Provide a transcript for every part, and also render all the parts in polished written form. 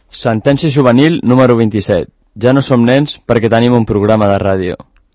Sentència juvenil número 27. Ja no som nens perquè tenim un programa de ràdio.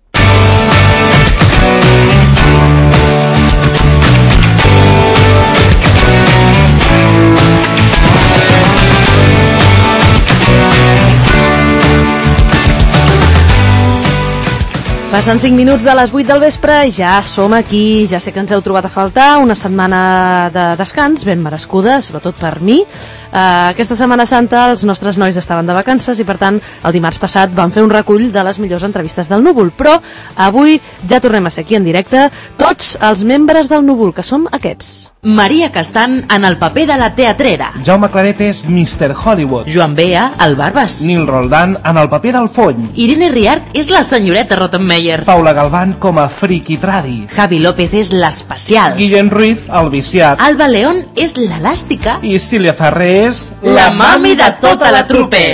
Passen 5 minuts de les 8 del vespre, ja som aquí, ja sé que ens heu trobat a faltar, una setmana de descans ben merescuda, sobretot per mi. Aquesta Setmana Santa els nostres nois estaven de vacances i per tant el dimarts passat vam fer un recull de les millors entrevistes del Núvol, però avui ja tornem a ser aquí en directe tots els membres del Núvol, que som aquests. Maria Castan en el paper de la teatrera. Jaume Claret és Mr. Hollywood. Joan Bea, el Barbas. Nil Roldán en el paper del Foll. Irene Riart és la senyoreta Rottenmeier. Paula Galván com a Friki Tradi. Javi López és l'especial. Guillem Ruiz, el viciat. Alba León és l'elàstica. I Sília Ferrer és... la mami de tota la trupe.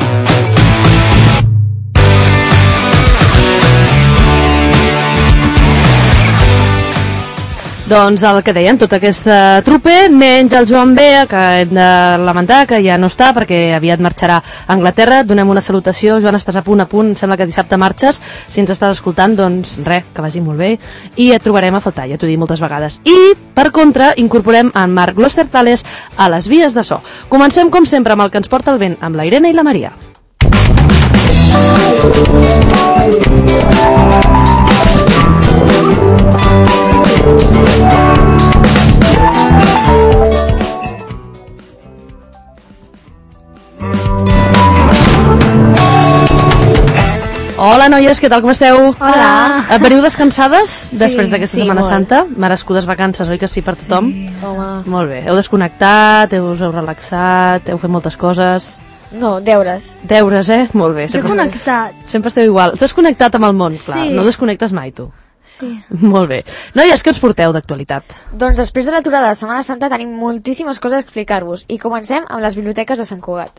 Doncs el que deien, tota aquesta trupe, menys el Joan Bea, que hem de lamentar que ja no està perquè aviat marxarà a Anglaterra. Donem una salutació. Joan, estàs a punt, sembla que dissabte marxes. Si ens estàs escoltant, doncs res, que vagi molt bé i et trobarem a faltar, ja t'ho he dit moltes vegades. I, per contra, incorporem en Marc Glostertales a les vies de so. Comencem, com sempre, amb el que ens porta el vent, amb la Irene i la Maria. Hola, noies, què tal, com esteu? Hola. Veniu descansades després Sí, d'aquesta sí, Setmana molt. Santa? Merescudes vacances, oi que sí, per tothom? Home. Molt bé. Heu desconnectat, us heu relaxat, heu fet moltes coses... No, deures. Deures, Molt bé. Jo he connectat. Sempre esteu igual. Tu has connectat amb el món, clar. Sí. No desconnectes mai, tu. Sí. Molt bé. Noies, què us porteu d'actualitat? Doncs després de l'aturada de Setmana Santa tenim moltíssimes coses a explicar-vos i comencem amb les biblioteques de Sant Cugat.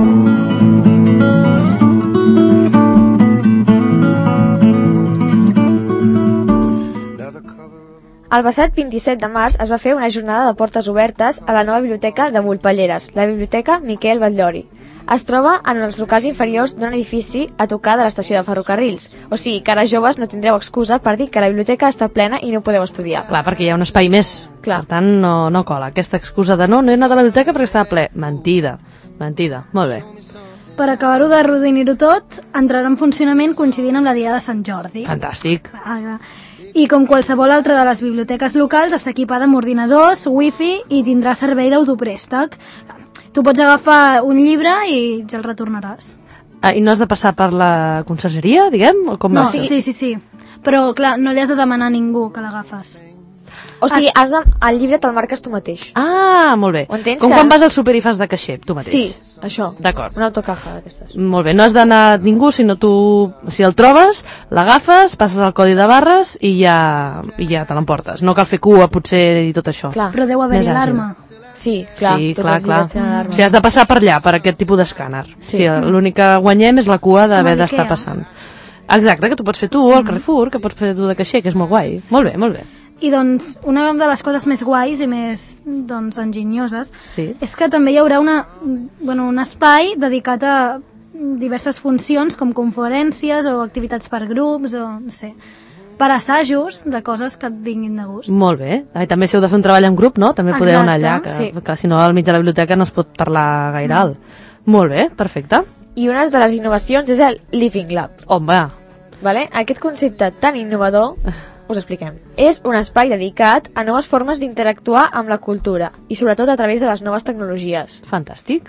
El passat 27 de març es va fer una jornada de portes obertes a la nova biblioteca de Volpelleres, la Biblioteca Miquel Batllori. Es troba en els locals inferiors d'un edifici a tocar de l'estació de ferrocarrils. O sigui, que ara joves no tindreu excusa per dir que la biblioteca està plena i no podeu estudiar. Clar, perquè hi ha un espai més. Clar. Per tant, no cola. Aquesta excusa de no he anat a la biblioteca perquè estava ple. Mentida. Molt bé. Per acabar-ho de rodonir-ho tot, entrarà en funcionament coincidint amb la Diada de Sant Jordi. Fantàstic. I com qualsevol altra de les biblioteques locals, està equipada amb ordinadors, wifi i tindrà servei d'autoprèstec. Tu pots agafar un llibre i ja el retornaràs. I no has de passar per la consergeria, diguem? O com No, va? sí. Però, clar, no li has de demanar a ningú que l'agafes. O sigui, el llibre te'l marques tu mateix. Ah, molt bé. Ho entens, Com que- quan vas al súper i fas de caixer, tu mateix. Sí, això. D'acord. Una autocaja d'aquestes. Molt bé, no has d'anar ningú, sinó tu, si el trobes, l'agafes, passes el codi de barres i ja te l'emportes. No cal fer cua, potser, i tot això. Clar. Però deu haver-hi Més àgil. alarma. Sí, clar. Sí, tots clar, els llibres clar. tenen alarma. O sigui, has de passar per allà, per aquest tipus d'escàner. Sí, l'únic que guanyem és la cua d'haver Com a d'estar l'Ikea. passant. Exacte, que tu pots fer tu al Carrefour, que pots fer tu de caixer, que és molt guai. Molt bé, molt bé. I doncs, una de les coses més guais i més enginyoses Sí. és que també hi haurà un espai dedicat a diverses funcions com conferències o activitats per grups o, no sé, per assajos de coses que et vinguin de gust. Molt bé. També si heu de fer un treball en grup, no? També podeu anar allà, Exacte, que si no al mig de la biblioteca no es pot parlar gaire alt. Molt bé, perfecte. I una de les innovacions és el Living Lab. Home, Vale? Aquest concepte tan innovador, us expliquem. És un espai dedicat a noves formes d'interactuar amb la cultura i sobretot a través de les noves tecnologies. fantàstic.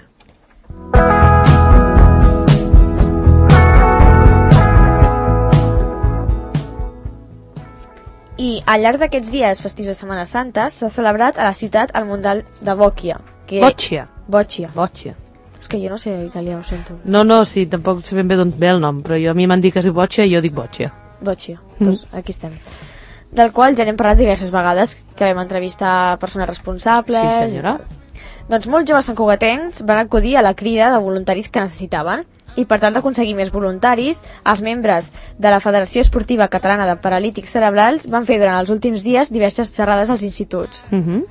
I al llarg d'aquests dies festius de Setmana Santa s'ha celebrat a la ciutat el Mundial de Boccia. Boccia. Boccia. És que jo no sé italià, ho sento. No, sí, tampoc sé ben bé d'on ve el nom, però a mi m'han dit que es diu Boccia i jo dic Boccia. Boccia. Doncs aquí estem. Del qual ja n'hem parlat diverses vegades, que vam entrevistar persones responsables... Sí, senyora. Doncs molts joves santcugatencs van acudir a la crida de voluntaris que necessitaven i per tal d'aconseguir més voluntaris, els membres de la Federació Esportiva Catalana de Paralítics Cerebrals van fer durant els últims dies diverses xerrades als instituts.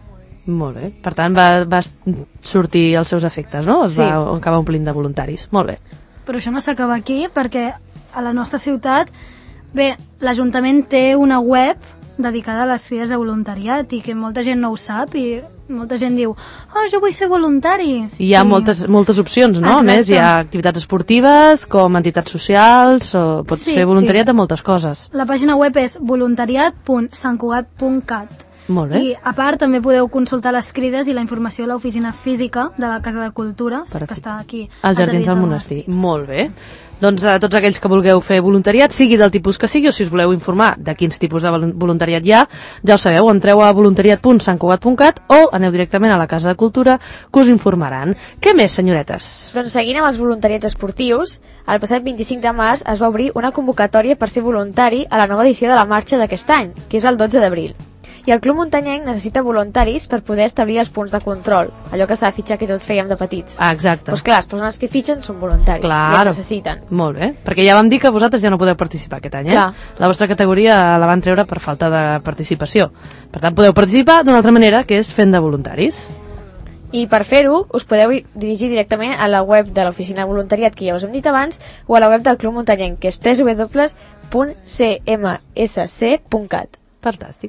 Molt bé. Per tant, va sortir els seus efectes, no? Es va acabar omplint de voluntaris. Molt bé. Però això no s'acaba aquí, perquè a la nostra ciutat, bé, l'Ajuntament té una web dedicada a les crides de voluntariat i que molta gent no ho sap i molta gent diu, jo vull ser voluntari. I hi ha moltes opcions, no? A més, hi ha activitats esportives, com entitats socials, o pots fer voluntariat de moltes coses. La pàgina web és voluntariat.santcugat.cat. Molt bé. I a part també podeu consultar les crides i la informació a l'oficina física de la Casa de Cultura, que està aquí als Jardins del Monestir. Molt bé. Doncs a tots aquells que vulgueu fer voluntariat, sigui del tipus que sigui, o si us voleu informar de quins tipus de voluntariat hi ha, ja ho sabeu, entreu a voluntariat.santcugat.cat o aneu directament a la Casa de Cultura, que us informaran. Què més, senyoretes? Doncs seguint amb els voluntariats esportius, el passat 25 de març es va obrir una convocatòria per ser voluntari a la nova edició de la marxa d'aquest any, que és el 12 d'abril. I el Club Muntanyenc necessita voluntaris per poder establir els punts de control, allò que s'ha de fitxar que tots fèiem de petits. Exacte. Doncs clar, les persones que fitxen són voluntaris, i els necessiten. Molt bé, perquè ja vam dir que vosaltres ja no podeu participar aquest any, Clar. La vostra categoria la van treure per falta de participació. Per tant, podeu participar d'una altra manera, que és fent de voluntaris. I per fer-ho, us podeu dirigir directament a la web de l'Oficina de Voluntariat, que ja us hem dit abans, o a la web del Club Muntanyenc, que és www.cmsc.cat. Fantàstic.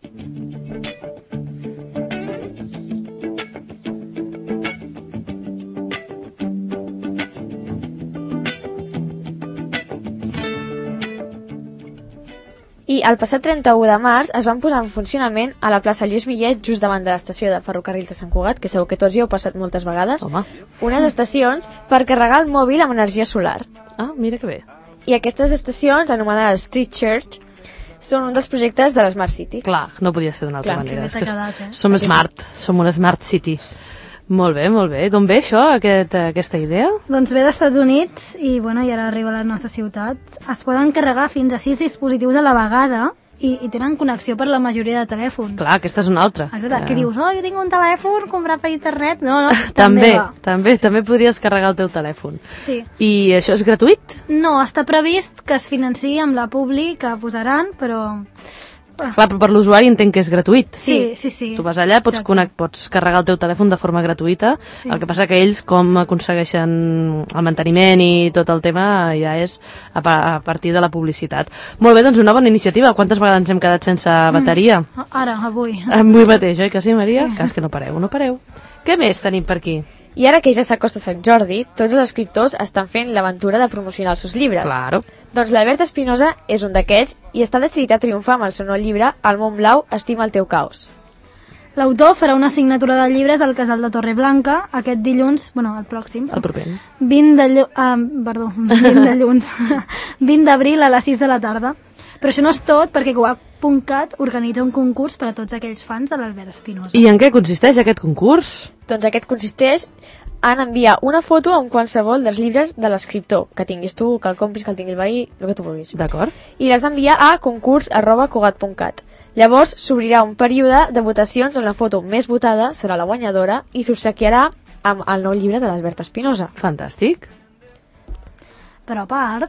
I el passat 31 de març es van posar en funcionament a la plaça Lluís Millet, just davant de l'estació de ferrocarrils de Sant Cugat, que segur que tots hi heu passat moltes vegades, unes estacions per carregar el mòbil amb energia solar. Ah, mira que bé. I aquestes estacions, anomenades Street Church, són un dels projectes de l'Smart City. Clar, no podia ser d'una altra manera. Que quedat, som smart, som una Smart City. Molt bé, molt bé. D'on ve això, aquesta idea? Doncs ve d'Estats Units i ara arriba a la nostra ciutat. Es poden carregar fins a 6 dispositius a la vegada i tenen connexió per la majoria de telèfons. Clar, aquesta és una altra. Exacte, que dius, jo tinc un telèfon, comprar per internet... No, també podries carregar el teu telèfon. Sí. I això és gratuït? No, està previst que es financiï amb la Publi que posaran, però... Clar, però per l'usuari entenc que és gratuït. Sí. Tu vas allà, pots carregar el teu telèfon de forma gratuïta, el que passa que ells com aconsegueixen el manteniment i tot el tema ja és a partir de la publicitat. Molt bé, doncs una bona iniciativa. Quantes vegades ens hem quedat sense bateria? Ara, avui. Avui mateix, oi que sí, Maria? Sí. Cas que no pareu. Què més tenim per aquí? I ara que ja s'acosta Sant Jordi, tots els escriptors estan fent l'aventura de promocionar els seus llibres. Claro. Doncs l'Albert Espinosa és un d'aquests i està decidit a triomfar amb el seu nou llibre El món blau estima el teu caos. L'autor farà una signatura de llibres al Casal de Torreblanca aquest dilluns, el pròxim. El proper. 20 d'abril a les 6 de la tarda. Però això no és tot, perquè Cugat.cat organitza un concurs per a tots aquells fans de l'Albert Espinosa. I en què consisteix aquest concurs? Doncs aquest consisteix en enviar una foto amb qualsevol dels llibres de l'escriptor, que tinguis tu, que el compris, que el tingui el veí, el que tu vulguis. D'acord. I l'has d'enviar a concurs@cugat.cat. Llavors s'obrirà un període de votacions on la foto més votada serà la guanyadora i s'obsequiarà amb el nou llibre de l'Albert Espinosa. Fantàstic. Però a part...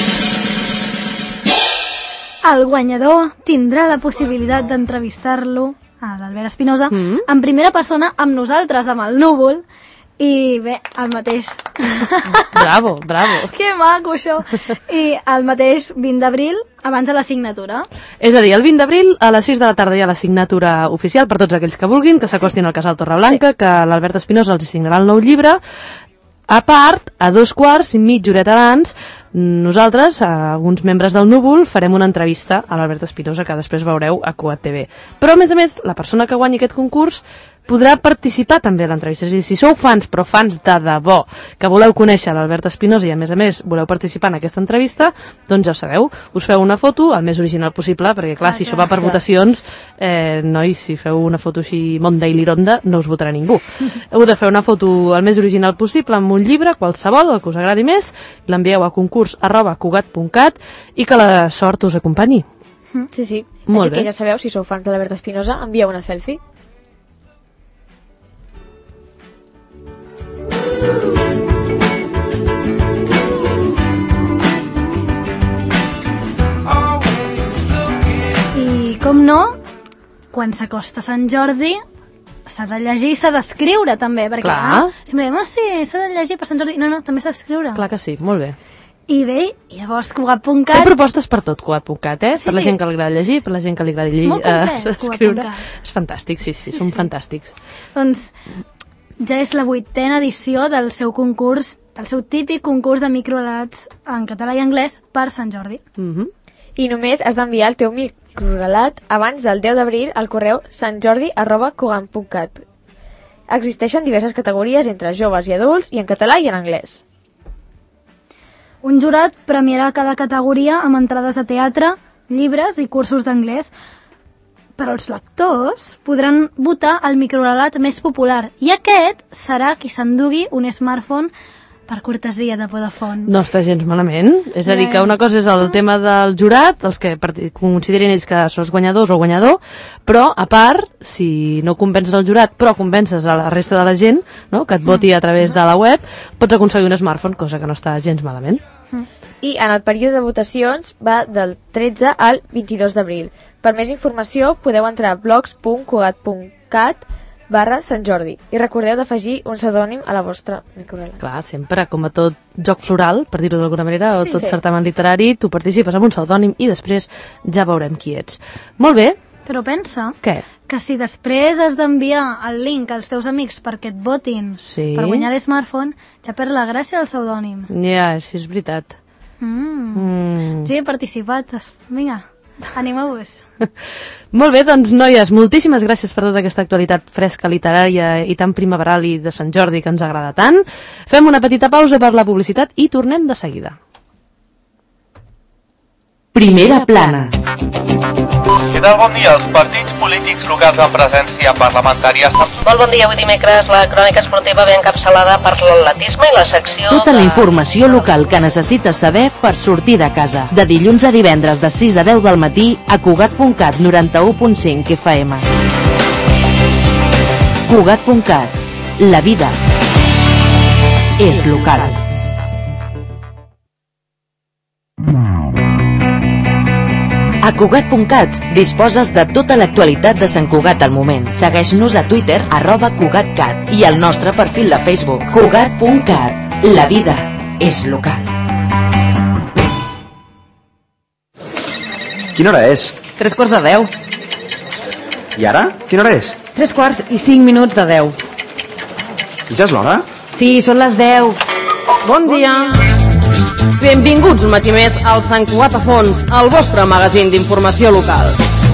el guanyador tindrà la possibilitat d'entrevistar-lo, a l'Albert Espinosa, en primera persona amb nosaltres, amb el Núvol, i bé, el mateix... Bravo. Que maco, això! I el mateix 20 d'abril, abans de la signatura. És a dir, el 20 d'abril a les 6 de la tarda hi ha la signatura oficial per tots aquells que vulguin, que s'acostin al Casal Torreblanca, que l'Albert Espinosa els signarà el nou llibre. A part, a 2:15, horeta abans, nosaltres, alguns membres del Núvol, farem una entrevista a l'Albert Espinosa que després veureu a Cugat TV. Però, a més, la persona que guanyi aquest concurs podrà participar també a l'entrevista. És a dir, si sou fans, però fans de debò, que voleu conèixer l'Albert Espinosa i, a més, voleu participar en aquesta entrevista, doncs ja ho sabeu, us feu una foto el més original possible, perquè, clar, si això va per votacions, nois, si feu una foto així Monda i Lironda, no us votarà ningú. Heu de fer una foto el més original possible amb un llibre, qualsevol, el que us agradi més, l'envieu a concurs@cugat.cat i que la sort us acompanyi. Sí. Molt Així bé. que ja sabeu, si sou fans de l'Albert Espinosa, envieu una selfie. I com no, quan s'acosta Sant Jordi s'ha de llegir i s'ha d'escriure també, perquè sempre diem, sí, s'ha de llegir per Sant Jordi. No, també s'ha d'escriure. Clar que sí, molt bé. I bé, llavors Cugat.cat... Té propostes per tot, Cugat.cat, per la gent que li agrada llegir, per la gent que li agrada escriure. És fantàstic, sí, són fantàstics. Doncs ja és la 8a edició del seu concurs, del seu típic concurs de microrelats en català i anglès per Sant Jordi. I només has d'enviar el teu microrelat abans del 10 d'abril al correu santjordi@cugat.cat. Existeixen diverses categories entre joves i adults i en català i en anglès. Un jurat premiarà cada categoria amb entrades a teatre, llibres i cursos d'anglès. Però els lectors podran votar el microrelat més popular i aquest serà qui s'endugui un smartphone per cortesia de Vodafone. No està gens malament. És a dir, que una cosa és el tema del jurat, els que considerin ells que són els guanyadors o guanyador, però, a part, si no convences el jurat, però convences a la resta de la gent, no?, que et voti a través de la web, pots aconseguir un smartphone, cosa que no està gens malament. I en el període de votacions va del 13 al 22 d'abril. Per més informació podeu entrar a blogs.cugat.cat/Sant Jordi i recordeu d'afegir un pseudònim a la vostra microrelat. Clar, sempre, com a tot joc floral, per dir-ho d'alguna manera, o tot certamen literari, tu participes amb un pseudònim i després ja veurem qui ets. Molt bé. Però pensa que si després has d'enviar el link als teus amics perquè et votin per guanyar l'smartphone, ja perd la gràcia del pseudònim. Ja, sí, és veritat. Jo hi he participat. Vinga, animeu-vos. Molt bé, doncs, noies, moltíssimes gràcies per tota aquesta actualitat fresca, literària i tan primaveral i de Sant Jordi que ens agrada tant. Fem una petita pausa per la publicitat i tornem de seguida. Primera plana. Què tal? Bon dia. Els partits polítics locals en presència parlamentària... Molt bon dia. Avui dimecres la crònica esportiva ve encapçalada per l'atletisme i la secció... Tota la informació local que necessites saber per sortir de casa. De dilluns a divendres de 6 a 10 del matí a Cugat.cat 91.5 FM. Cugat.cat. La vida és local. A Cugat.cat disposes de tota l'actualitat de Sant Cugat al moment. Segueix-nos a Twitter, @CugatCat i al nostre perfil de Facebook. Cugat.cat. La vida és local. Quina hora és? 9:45. I ara? Quina hora és? 9:45. I ja és l'hora? Sí, són les 10. Bon dia. Benvinguts un matí més al Sant Cugat a Fons, el vostre magazín d'informació local.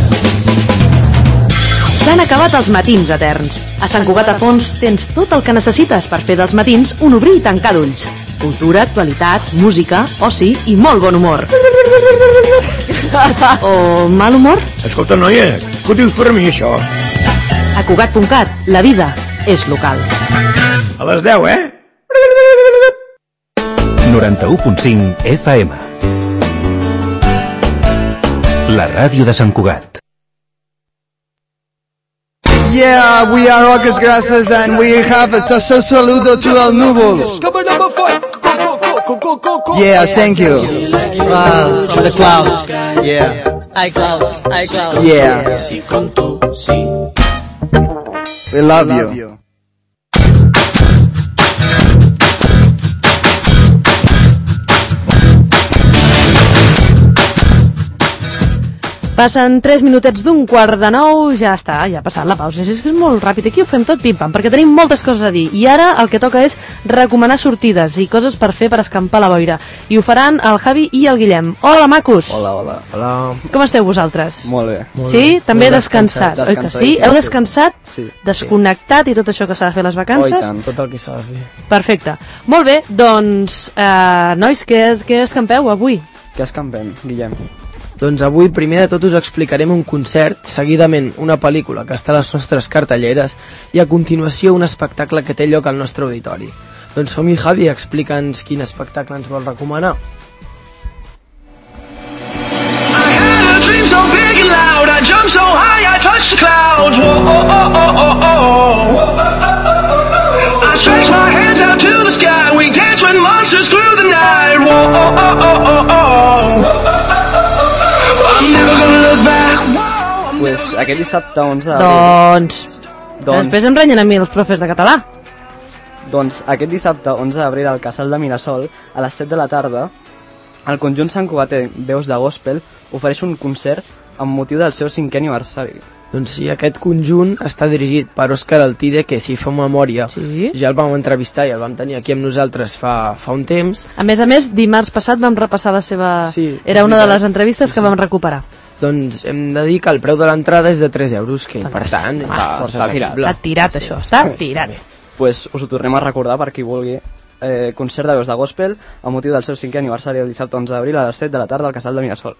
S'han acabat els matins eterns. A Sant Cugat a Fons tens tot el que necessites per fer dels matins un obrir i tancar d'ulls. Cultura, actualitat, música, oci i molt bon humor. O mal humor? Escolta, noia, què ho dius per mi, això? A Cugat.cat, la vida és local. A les 10, 91.5 FM. La ràdio de Sant Cugat. Yeah, we are August Grasses and we have a saludo to El Núvols. Yeah, thank you. For the clouds. Yeah. Hay clouds. Yeah. We love you. Passen 3 minutets d'un 8:45, ja està, ja ha passat la pausa. És que és molt ràpid, aquí ho fem tot pim-pam, perquè tenim moltes coses a dir. I ara el que toca és recomanar sortides i coses per fer per escampar la boira. I ho faran el Javi i el Guillem. Hola, macos! Hola. Com esteu vosaltres? Molt bé. Sí? També descansat, oi que sí? Heu descansat? Sí. Desconnectat i tot això que s'ha de fer a les vacances? Oh, i tant, tot el que s'ha de fer. Perfecte. Molt bé, doncs, nois, què escampeu avui? Què escampem, Guillem? Doncs avui, primer de tot, us explicarem un concert, seguidament una pel·lícula que està a les nostres cartelleres i a continuació un espectacle que té lloc al nostre auditori. Doncs som-hi, Javi, explica'ns quin espectacle ens vol recomanar. Dream so big and loud, I jump so high, I touch the clouds. Whoa, oh, oh, oh, oh, oh. I stretch my hands out to the sky, we dance with monsters through the night. Whoa, oh, oh, oh, oh, oh. I'm never gonna look back. Pues aquest dissabte 11 d'abril. Doncs Després em renyen a mi els profes de català. Doncs aquest dissabte, 11 d'abril, al Casal de Mirasol, a les 7 de la tarda, el conjunt santcugatè Veus de Gospel ofereix un concert amb motiu del seu 5è aniversari. Doncs sí, aquest conjunt està dirigit per Òscar Altide, que si feu memòria, ja el vam entrevistar i el vam tenir aquí amb nosaltres fa un temps. A més, dimarts passat vam repassar la seva... Era una de les entrevistes que vam recuperar. Doncs hem de dir que el preu de l'entrada és de 3 euros, que per tant està força assequible. Està tirat això, està tirat. Pues us ho tornem a recordar per qui vulgui. Concert de Veus de Gospel amb motiu del seu 5è aniversari el dissabte 11 d'abril a les 7 de la tarda al Casal de Mirasol.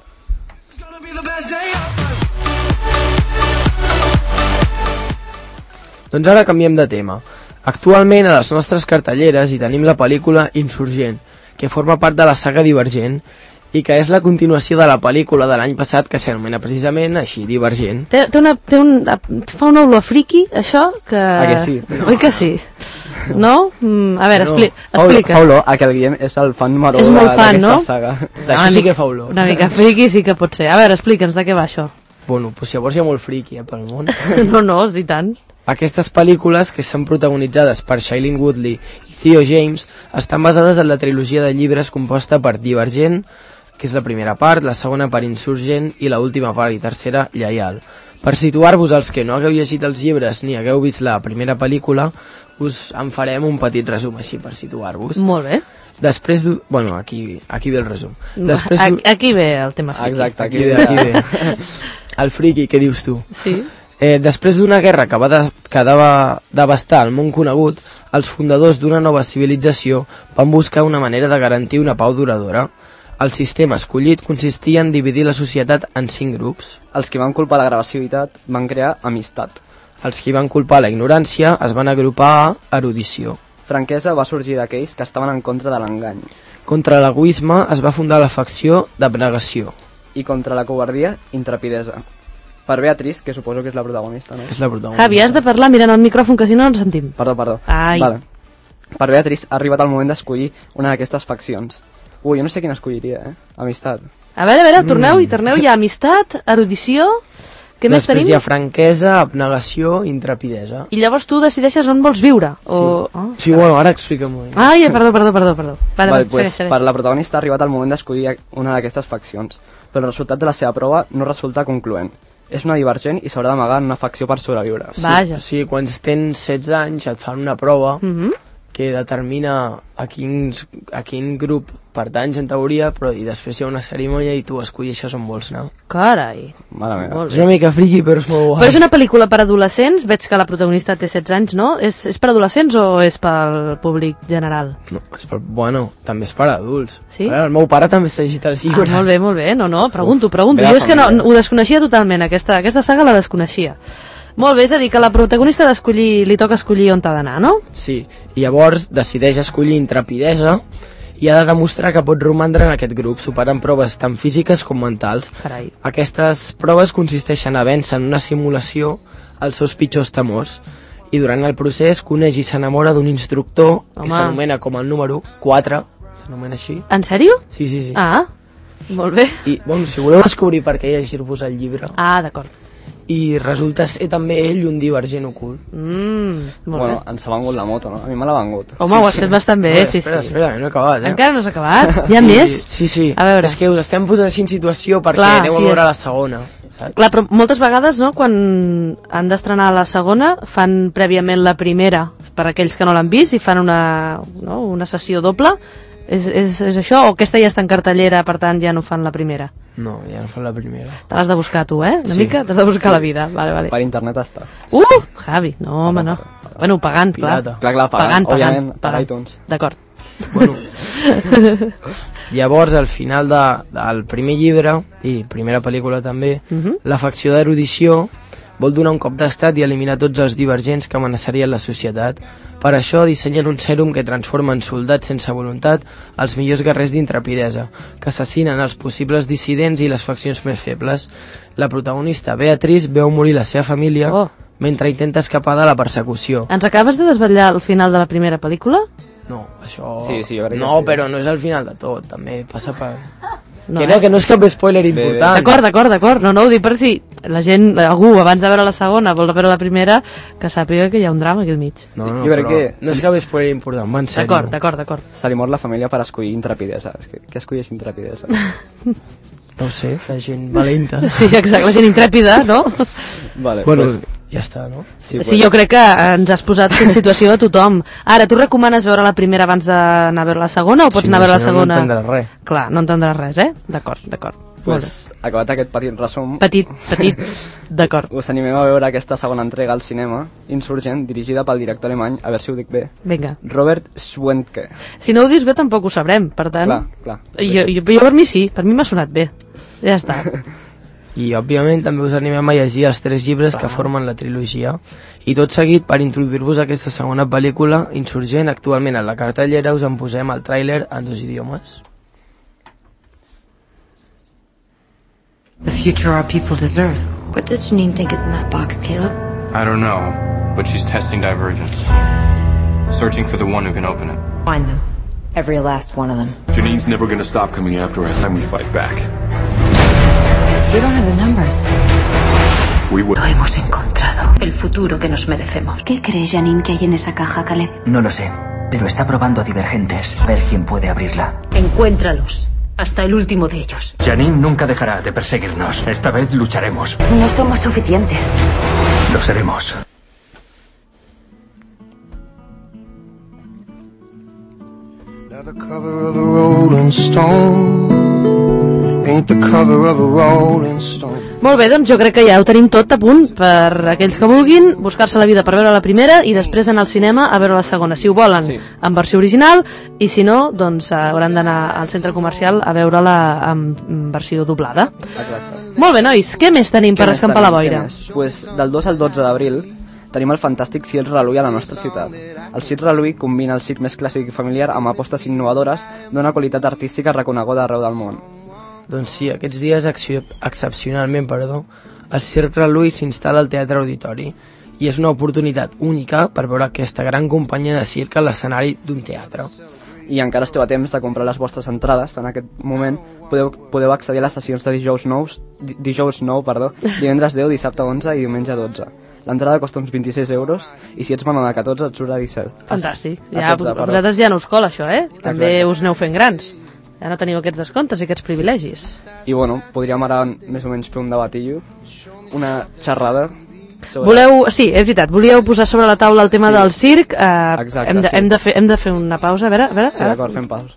Doncs ara canviem de tema. Actualment a les nostres cartelleres hi tenim la pel·lícula Insurgent, que forma part de la saga Divergent i que és la continuació de la pel·lícula de l'any passat que s'anomena precisament així, Divergent. Fa una olor friki, això? Que sí? Oi que sí? No? A veure, explica. Fa olor a que el Guillem és el fan número 1 d'aquesta saga. D'això sí que fa olor. Una mica friki sí que pot ser. A veure, explica'ns de què va això. Bueno, doncs llavors hi ha molt friki pel món. No, has dit tant. Aquestes pel·lícules, que estan protagonitzades per Shailene Woodley i Theo James, estan basades en la trilogia de llibres composta per Divergent, que és la primera part, la segona part Insurgent i l'última part i tercera Lleial. Per situar-vos els que no hagueu llegit els llibres ni hagueu vist la primera pel·lícula, us en farem un petit resum així per situar-vos. Molt bé. Després, bueno, aquí ve el resum. Aquí ve el tema friki. Exacte, aquí ve. El friki, què dius tu? Sí. Després d'una guerra que va devastar el món conegut, els fundadors d'una nova civilització van buscar una manera de garantir una pau duradora. El sistema escollit consistia en dividir la societat en 5 grups. Els que van culpar l'agressivitat van crear amistat. Els que van culpar la ignorància es van agrupar a erudició. Franquesa va sorgir d'aquells que estaven en contra de l'engany. Contra l'egoisme es va fundar la facció d'abnegació. I contra la covardia, intrepidesa. Per Beatriz, que suposo que és la protagonista, no? És la protagonista. Javi, has de parlar mirant el micròfon, que si no ens sentim. Perdó. Ai. Vale. Per Beatriz ha arribat el moment d'escollir una d'aquestes faccions. Ui, jo no sé quina escolliria, Amistat. A veure, torneu, hi ha amistat, erudició... Què més tenim? Després hi ha franquesa, abnegació, intrepidesa. I llavors tu decideixes on vols viure? Sí, bueno, ara explica'm-ho. Ai, perdó. Vale, pues, per la protagonista ha arribat el moment d'escollir una d'aquestes faccions, però el resultat de la seva prova no resulta concloent. És una divergent i s'haurà d'amagar en una facció per sobreviure. Vaja. Sí, quan tens 16 anys et fan una prova que determina a quin grup pertanys en teoria, però i després hi ha una cerimònia i tu escolleixes on vols anar. Carai. Mare meva. És una mica friki, però és molt guai. Però és una pel·lícula per adolescents? Veig que la protagonista té 16 anys, no? És per adolescents o és pel públic general? No, bueno, també és per adults. Sí? El meu pare també s'ha llegit els llibres. Molt bé. No, pregunto. Jo és que no, ho desconeixia totalment, aquesta saga la desconeixia. Molt bé, és a dir, que la protagonista li toca escollir on t'ha d'anar, no? Sí, i llavors decideix escollir intrepidesa i ha de demostrar que pot romandre en aquest grup, superant proves tant físiques com mentals. Carai. Aquestes proves consisteixen a vèncer en una simulació els seus pitjors temors i durant el procés coneix i s'enamora d'un instructor que s'anomena com el número 4, s'anomena així. En sèrio? Sí. Ah, molt bé. I, bueno, si voleu descobrir per què llegir-vos el llibre... Ah, d'acord. I resulta ser també ell un divergent ocult. Bueno, ens ha vengut la moto, no? A mi me l'ha vengut. Home, ho has fet bastant bé, sí. Espera, no he acabat, Encara no has acabat? Hi ha més? Sí. A veure. És que us estem posant així en situació perquè aneu a veure la segona. Saps? Clar, però moltes vegades, no?, quan han d'estrenar la segona, fan prèviament la primera per aquells que no l'han vist i fan una sessió doble. És això? O aquesta ja està en cartellera, per tant ja no fan la primera? No, ja no fan la primera. Te l'has de buscar tu, Una mica? T'has de buscar la vida. Vale. Per internet està. Javi, no, home, no. Bueno, pagant, clar. Clar, pagant, òbviament, per iTunes. D'acord. Bueno. Llavors, al final del primer llibre, i primera pel·lícula també, la facció d'erudició vol donar un cop d'estat i eliminar tots els divergents que amenaçarien la societat. Per això dissenyen un sèrum que transforma en soldats sense voluntat els millors guerrers d'intrepidesa, que assassinen els possibles dissidents i les faccions més febles. La protagonista, Beatriz, veu morir la seva família mentre intenta escapar de la persecució. Ens acabes de desvetllar el final de la primera pel·lícula? No, això... Sí, jo crec que no, sí. Però no és el final de tot, també passa per... Que no és cap spoiler important. D'acord. No, ho dic per si la gent, algú abans de veure la segona vol veure la primera, que sàpiga que hi ha un drama aquí al mig. No, jo crec que... No és que és spoiler important, va en sèrio. D'acord. Se li mor la família per escollir intrepidesa. Que escolleix intrepidesa? No ho sé, la gent valenta. Sí, exacte, la gent intrèpida, no? Vale, bueno, pues... ja està, no? Sí, jo crec que ens has posat en situació a tothom. Ara, tu recomanes veure la primera abans d'anar a veure la segona o pots anar a veure la segona? No entendràs res. Clar, no entendràs res, D'acord. Pues, acabat aquest petit resum... Petit, d'acord. Us animem a veure aquesta segona entrega al cinema, Insurgent, dirigida pel director alemany, a veure si ho dic bé. Vinga. Robert Schwentke. Si no ho dius bé tampoc ho sabrem, per tant... Clar. Jo per mi sí, per mi m'ha sonat bé. Ja està. I, òbviament, també us animem a llegir els 3 llibres que formen la trilogia. I tot seguit, per introduir-vos a aquesta segona pel·lícula, Insurgent, actualment a la cartellera us en posem el tràiler en 2 idiomes. The future our people deserve. What does Janine think is in that box, Caleb? I don't know, but she's testing divergence. Searching for the one who can open it. Find them. Every last one of them. Janine's never gonna stop coming after us and we fight back. We don't have the numbers. We will. Lo hemos encontrado. El futuro que nos merecemos. ¿Qué cree Janine que hay en esa caja, Caleb? No lo sé, pero está probando divergentes. A ver quién puede abrirla. Encuéntralos. Hasta el último de ellos. Janine nunca dejará de perseguirnos. Esta vez lucharemos. No somos suficientes. Lo seremos. The cover of a Rolling Stone ain't the cover of a Rolling Stone. Molt bé, doncs jo crec que ja ho tenim tot a punt per aquells que vulguin buscar-se la vida per veure la primera i després anar al cinema a veure la segona, si ho volen, sí, en versió original, i si no, doncs hauran d'anar al centre comercial a veure-la en versió doblada. Exacte. Molt bé, nois, què més tenim per escampar la boira? Pues, del 2 al 12 d'abril tenim el fantàstic Circ Reluí a la nostra ciutat. El Circ Reluí combina el circ més clàssic i familiar amb apostes innovadores d'una qualitat artística reconeguda arreu del món. Doncs sí, aquests dies excepcionalment, el Circ Reluí s'instal·la al Teatre Auditori i és una oportunitat única per veure aquesta gran companyia de circ a l'escenari d'un teatre. I encara esteu a temps de comprar les vostres entrades. En aquest moment podeu accedir a les sessions de dijous 9, divendres 10, dissabte 11 i diumenge 12. L'entrada costa uns 26 euros i si ets menor de 14 et surt a 17. Fantàstic. Ja, vosaltres ja no us cola això, També us aneu fent grans. Ja no teniu aquests descomptes i aquests privilegis. I bueno, podríem ara més o menys fer un debatillo, una xerrada sobre... Voleu, sí, és veritat, volíeu posar sobre la taula el tema del circ. Exacte, hem de fer una pausa, a veure. Sí, d'acord, fem pausa.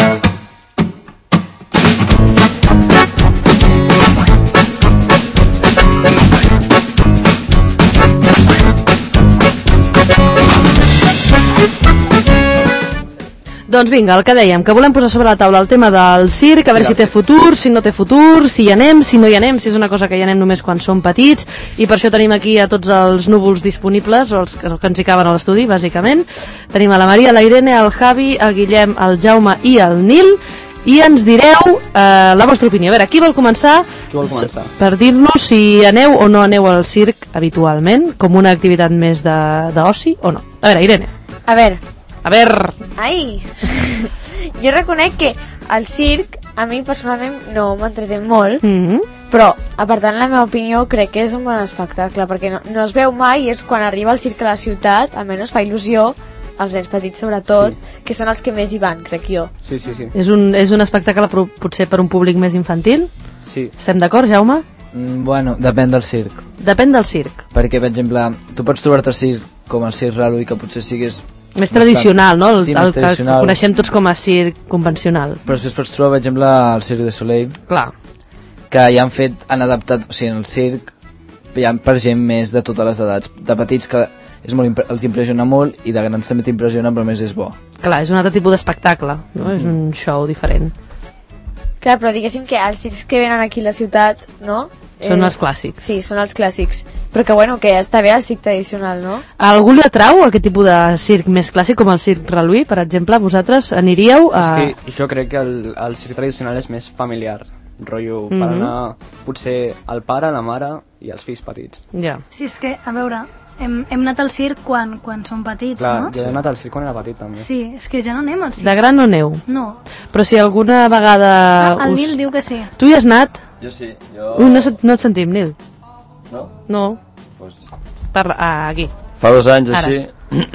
Doncs vinga, el que dèiem, que volem posar sobre la taula el tema del circ, a veure si té futur, si no té futur, si hi anem, si no hi anem, si és una cosa que hi anem només quan som petits, i per això tenim aquí a tots els núvols disponibles, o els que ens hi caben a l'estudi, bàsicament. Tenim a la Maria, la Irene, el Javi, el Guillem, el Jaume i el Nil, i ens direu la vostra opinió. A veure, qui vol començar? Per dir-nos si aneu o no aneu al circ habitualment, com una activitat més d'oci o no. A veure, Irene. A veure. Ai! Jo reconec que el circ a mi personalment no m'entretén molt, però apartant la meva opinió crec que és un bon espectacle perquè no es veu mai i és quan arriba el circ a la ciutat, almenys fa il·lusió als nens petits sobretot, que són els que més hi van, crec jo. Sí. És un espectacle potser per un públic més infantil? Sí. Estem d'acord, Jaume? Bueno, depèn del circ. Depèn del circ. Perquè, per exemple, tu pots trobar-te circ com el Circ Reluí, que potser sigués més tradicional, no? Sí, més tradicional. Que coneixem tots com a circ convencional. Però si es pots trobar, per exemple, al Cirque du Soleil. Clar. Que ja han adaptat, o sigui, en el circ hi ha per gent més de totes les edats. De petits que els impressiona molt i de grans també t'impressiona, però més és bo. Clar, és un altre tipus d'espectacle, no? És un show diferent. Clar, però diguéssim que els circs que venen aquí a la ciutat, no? Són els clàssics. Sí, són els clàssics. Però que bueno, que està bé el circ tradicional, no? A algú li atrau aquest tipus de circ més clàssic, com el Circ Reluí, per exemple? Vosaltres aniríeu a... És que jo crec que el circ tradicional és més familiar, rotllo, per anar potser al pare, la mare i els fills petits. Ja. Sí, és que, a veure, hem anat al circ quan som petits, clar, no? Jo he anat al circ quan era petit també. Sí, és que ja no anem al circ. De gran no aneu? No. Però si alguna vegada... El Nil diu que sí. Tu hi has anat? Jo sí. No et sentim, Nil. No. Aquí. Fa 2 anys, Ara. així,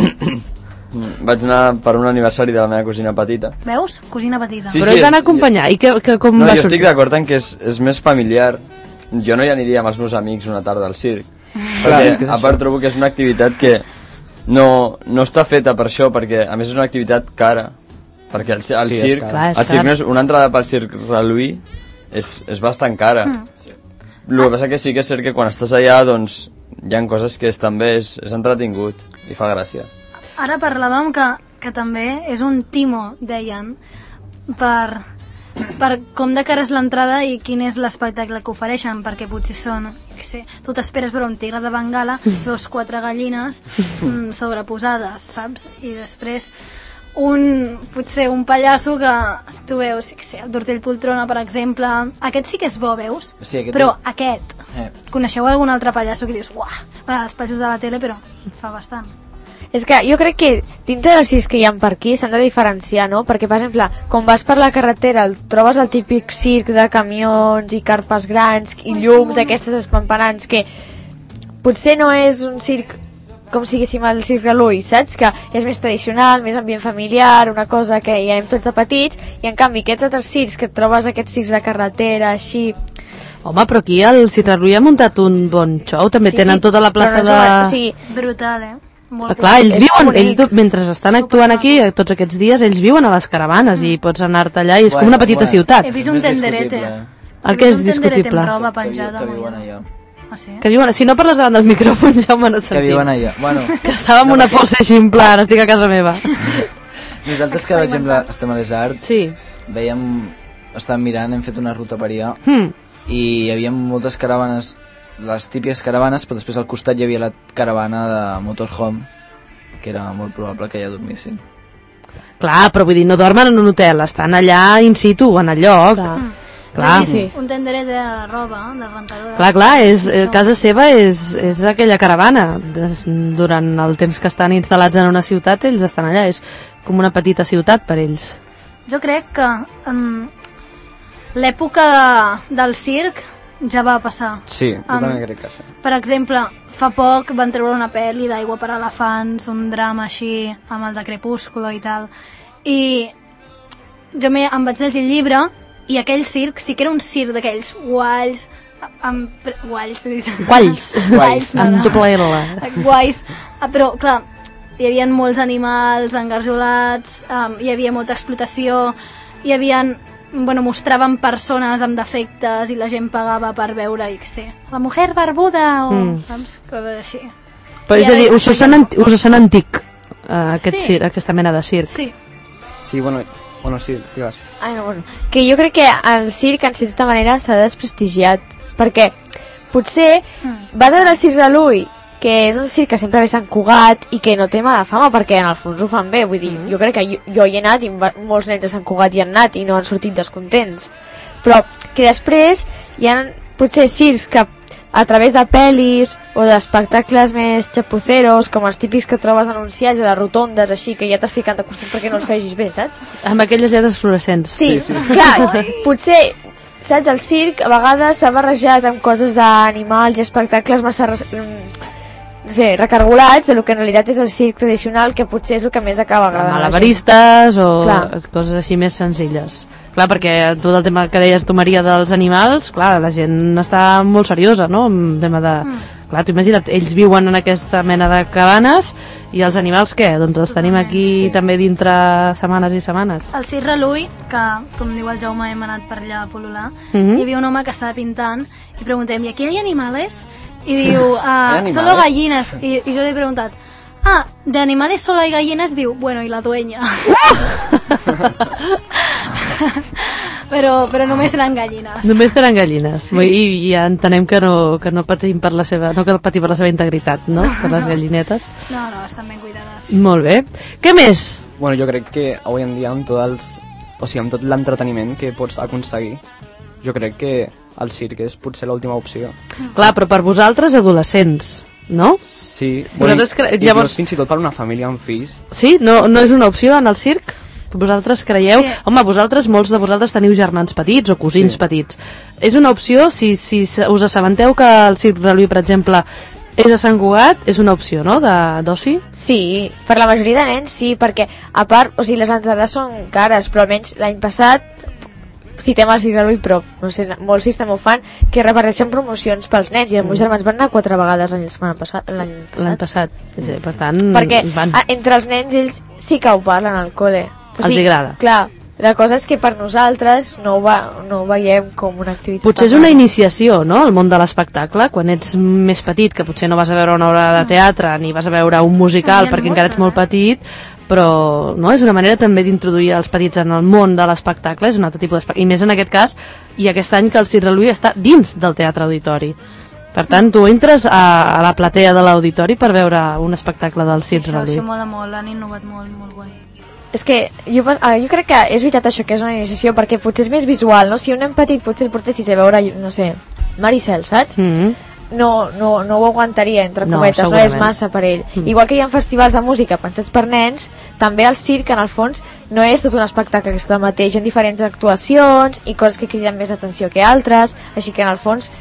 vaig anar per un aniversari de la meva cosina petita. Veus? Cosina petita. Sí, Però sí, ell va anar a acompanyar. I com No, va jo sortir? estic d'acord en que és més familiar. Jo no hi aniria amb els meus amics una tarda al circ. Perquè, és que és a part, trobo que és una activitat que no està feta per això, perquè a més és una activitat cara. Perquè el Sí, és circ, cara. el circ no és, una entrada pel circ reluí és bastant cara. El que passa que sí que és cert que quan estàs allà, doncs, hi ha coses que estan bé, és entretingut i fa gràcia. Ara parlàvem que també és un timo, deien, per com de cara és l'entrada i quin és l'espectacle que ofereixen, perquè potser són, jo què sé, tu t'esperes veure un tigre de Bengala, veus 4 gallines sobreposades, saps? I després potser un pallasso que tu veus, jo què sé, el Tortell Poltrona, per exemple, aquest sí que és bo, veus? Sí, aquest però és- aquest, coneixeu algun altre pallasso que dius, uah, bueno, els pallassos de la tele, però fa bastant. És que jo crec que dintre dels circs que hi ha per aquí s'han de diferenciar, no? Perquè, per exemple, quan vas per la carretera trobes el típic circ de camions i carpes grans i llums d'aquestes espampanants que potser no és un circ com si diguéssim el circ Relull, saps? Que és més tradicional, més ambient familiar, una cosa que hi anem tots de petits, i en canvi aquests altres circs que et trobes, aquests circs de carretera, així... Home, però aquí el Circ Relull ha muntat un bon show, també tenen tota la plaça O sigui, brutal, Molt clar, ells viuen, bonic. mentre estan actuant aquí, tots aquests dies, ells viuen a les caravanes i pots anar-te allà i és com una petita ciutat. He vist un tenderete. El que és Un tenderete discutible? amb roba penjada. Que viuen allà. Ah, sí? Que viuen, si no parles davant del micròfon ja me n'ho sentim. Que viuen allà. Bueno, que estava amb una possa així en plan, estic a casa meva. Nosaltres que, per exemple, estem a les Arts, sí. estàvem mirant, hem fet una ruta per allà, i hi havia moltes caravanes, les típiques caravanes, però després al costat hi havia la caravana de motorhome, que era molt probable que allà dormissin. Clar, però vull dir, no dormen en un hotel, estan allà in situ, en el lloc. Clar. Sí. Un tenderete de roba, de rentadora. Clar, casa seva és aquella caravana. Durant el temps que estan instal·lats en una ciutat, ells estan allà. És com una petita ciutat per ells. Jo crec que l'època del circ ja va passar. Sí, jo també crec que sí. Per exemple, fa poc van treure una pel·li d'Aigua per elefants, un drama així, amb el de Crepúsculo i tal. I jo em vaig llegir el llibre i aquell circ sí que era un circ d'aquells gualls, Gualls, amb doble L. Guais, però clar, hi havia molts animals engarjolats, hi havia molta explotació, hi havia, mostraven persones amb defectes i la gent pagava per veure, la mujer barbuda o saps, coses així. Però és a dir, us sona antic aquesta mena de circ. Sí, bueno, sí, digues. Que jo crec que el circ en certa manera s'ha desprestigiat, perquè potser vas a veure el Circ Relull, que és un circ que sempre ve Sant Cugat i que no té mala fama perquè en el fons ho fan bé, vull dir, jo crec que jo hi he anat i molts nens de Sant Cugat hi han anat i no han sortit descontents, però que després hi ha potser circs que a través de pel·lis o d'espectacles més xapuceros, com els típics que trobes anunciats a les rotondes, així que ja t'has ficat de costat perquè no els vegis bé, saps? Amb aquelles lletres fluorescents. Sí. Clar, potser, saps, el circ a vegades s'ha barrejat amb coses d'animals i espectacles massa recargolats de lo que en realitat és el circ tradicional, que potser és el que més acaba agradant. Malabaristes o coses així més senzilles. Clar, perquè tot el tema que deies tu, Maria, dels animals, clar, la gent està molt seriosa, no?, amb tema de... Clar, t'ho imagina't, ells viuen en aquesta mena de cabanes i els animals què? Doncs els tenim aquí també dintre setmanes i setmanes. El Circ Relull, que com diu el Jaume hem anat per allà a pol·lular, hi havia un home que estava pintant i preguntem, ¿y aquí hay animales? Y diu, solo gallinas. Y yo le he preguntat, de animales solo hay gallinas, diu, bueno, y la dueña. però només eren gallines. Només eren gallines. I ja entenem que no patim per la seva, no cal patir per la seva integritat, no? Per les gallinetes. No, estan ben cuidades. Molt bé. Què més? Bueno, jo crec que avui en dia amb tot l'entreteniment que pots aconseguir, jo crec que el circ és potser l'última opció. Clar, però per vosaltres adolescents, no? Sí, llavors fins i tot per una família amb fills. Sí? No és una opció en el circ? Vosaltres creieu... Sí. Home, molts de vosaltres teniu germans petits o cosins petits. És una opció, si us assabenteu que el Circ Reluí, per exemple, és a Sant Cugat, és una opció, no?, d'oci? Sí, per la majoria de nens sí, perquè a part, o sigui, les entrades són cares, però almenys l'any passat citem el Circ Reluí, però no sé, molts sí també ho fan, que reparteixen promocions pels nens, i els meus germans van anar 4 vegades l'any passat. Per tant, perquè entre els nens ells sí que ho parlen al col·le. O sigui, els agrada. Clar, la cosa és que per nosaltres no ho veiem com una activitat. Potser és una iniciació, no?, al món de l'espectacle, quan ets més petit, que potser no vas a veure una obra de teatre ni vas a veure un musical perquè encara ets molt petit, però no, és una manera també d'introduir els petits en el món de l'espectacle, és un altre tipus d'espectacle, i més en aquest cas, i aquest any que el Circ Reluí està dins del Teatre Auditori. Per tant, tu entres a la platea de l'auditori per veure un espectacle del Circ Reluí. Això mola molt, l'han innovat molt, molt guai. És que jo crec que és veritat això, que és una iniciació, perquè potser és més visual, no? Si un nen petit potser el portessis a veure, no sé, Maricel, saps? No ho aguantaria, entre cometes, no és massa per ell. Igual que hi ha festivals de música pensats per nens, també el circ, en el fons, no és tot un espectacle que és tot el mateix, hi ha diferents actuacions i coses que criden més atenció que altres, així que en el fons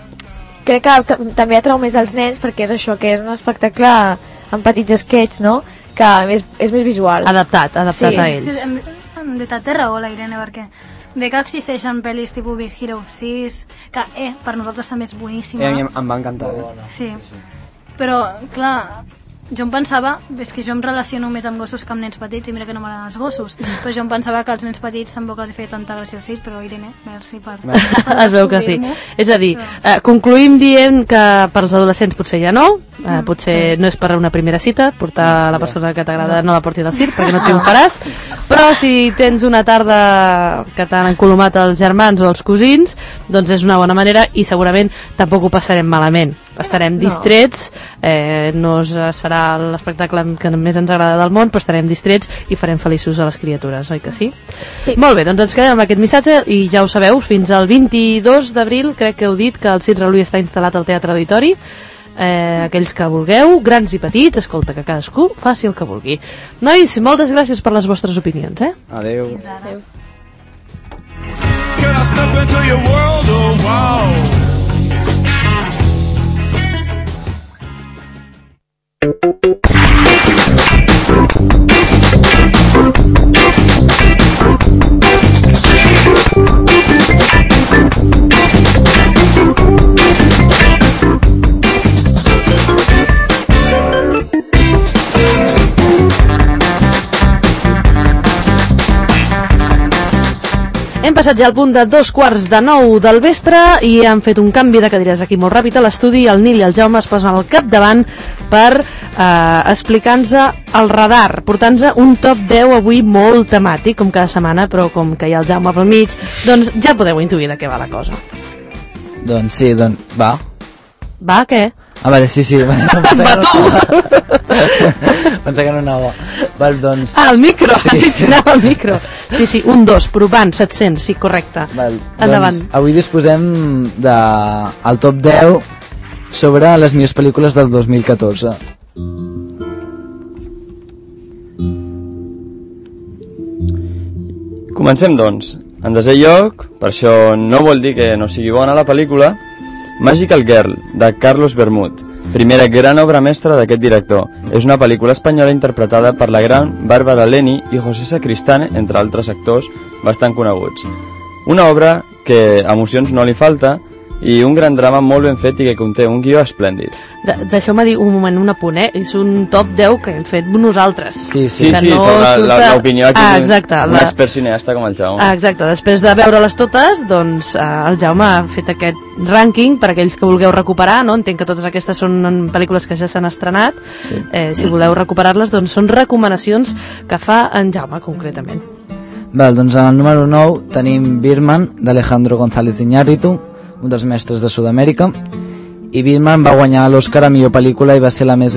crec que també atrau més als nens, perquè és això, que és un espectacle amb petits esquets, no?, que és més visual. Adaptat a ells. És que, en veritat té raó la Irene, perquè bé que existeixen pel·lis tipus Big Hero 6, que per nosaltres també és boníssima. A mi em va encantar. Sí, però clar, jo em pensava, és que jo em relaciono més amb gossos que amb nens petits, i mira que no m'agraden els gossos, però jo em pensava que els nens petits tampoc els feia tanta gràcia al circ, però Irene, merci per... Es veu que sí. És a dir, concluïm dient que per als adolescents potser ja no, potser no és per una primera cita, portar la persona que t'agrada no la portis al circ perquè no triomfaràs, però si tens una tarda que t'han encolomat els germans o els cosins, doncs és una bona manera i segurament tampoc ho passarem malament. Estarem distrets, no serà l'espectacle que més ens agrada del món, però estarem distrets i farem feliços a les criatures, oi que sí? Sí. Molt bé, doncs ens quedem amb aquest missatge i ja ho sabeu, fins al 22 d'abril crec que heu dit que el Circ Reluí està instal·lat al Teatre Auditori. Aquells que vulgueu, grans i petits, escolta, que cadascú faci el que vulgui. Nois, moltes gràcies per les vostres opinions. Adeu. Adeu. Can I step into your world? Oh, wow. Hem passat ja al punt de 8:45 del vespre i han fet un canvi de cadires aquí molt ràpid a l'estudi. El Nil i el Jaume es posen al capdavant per explicar-nos el radar, portant-nos un top 10 avui molt temàtic, com cada setmana, però com que hi ha el Jaume pel mig, doncs ja podeu intuir de què va la cosa. Doncs sí, va. Va, què? Ah, vale, sí. Va tu! Pensa que no anava. Val, doncs... Ah, el micro! Sí. Has dit si anava al micro. Sí, 1, 2, provant, 700, sí, correcte. Val, endavant. Doncs avui disposem del top 10 sobre les millors pel·lícules del 2014. Comencem, doncs. En desè lloc, per això no vol dir que no sigui bona la pel·lícula, Magical Girl, de Carlos Bermud, primera gran obra mestra d'aquest director. És una pel·lícula espanyola interpretada per la gran Bárbara Leni i José Sacristán, entre altres actors bastant coneguts. Una obra que emocions no li falta i un gran drama molt ben fet i que conté un guió esplèndid. Deixeu-me dir un moment, un apunt, és un top 10 que hem fet nosaltres. Sí, no sobre l'opinió aquí d'un expert cineasta com el Jaume. Exacte, després de veure-les totes, doncs el Jaume ha fet aquest rànquing per aquells que vulgueu recuperar, no? Entenc que totes aquestes són pel·lícules que ja s'han estrenat, si voleu recuperar-les, doncs són recomanacions que fa en Jaume concretament. Val, doncs en el número 9 tenim Birdman, d'Alejandro González Iñárritu, un dels mestres de Sud-amèrica, i Birdman va guanyar l'Oscar a millor pel·lícula i va ser la més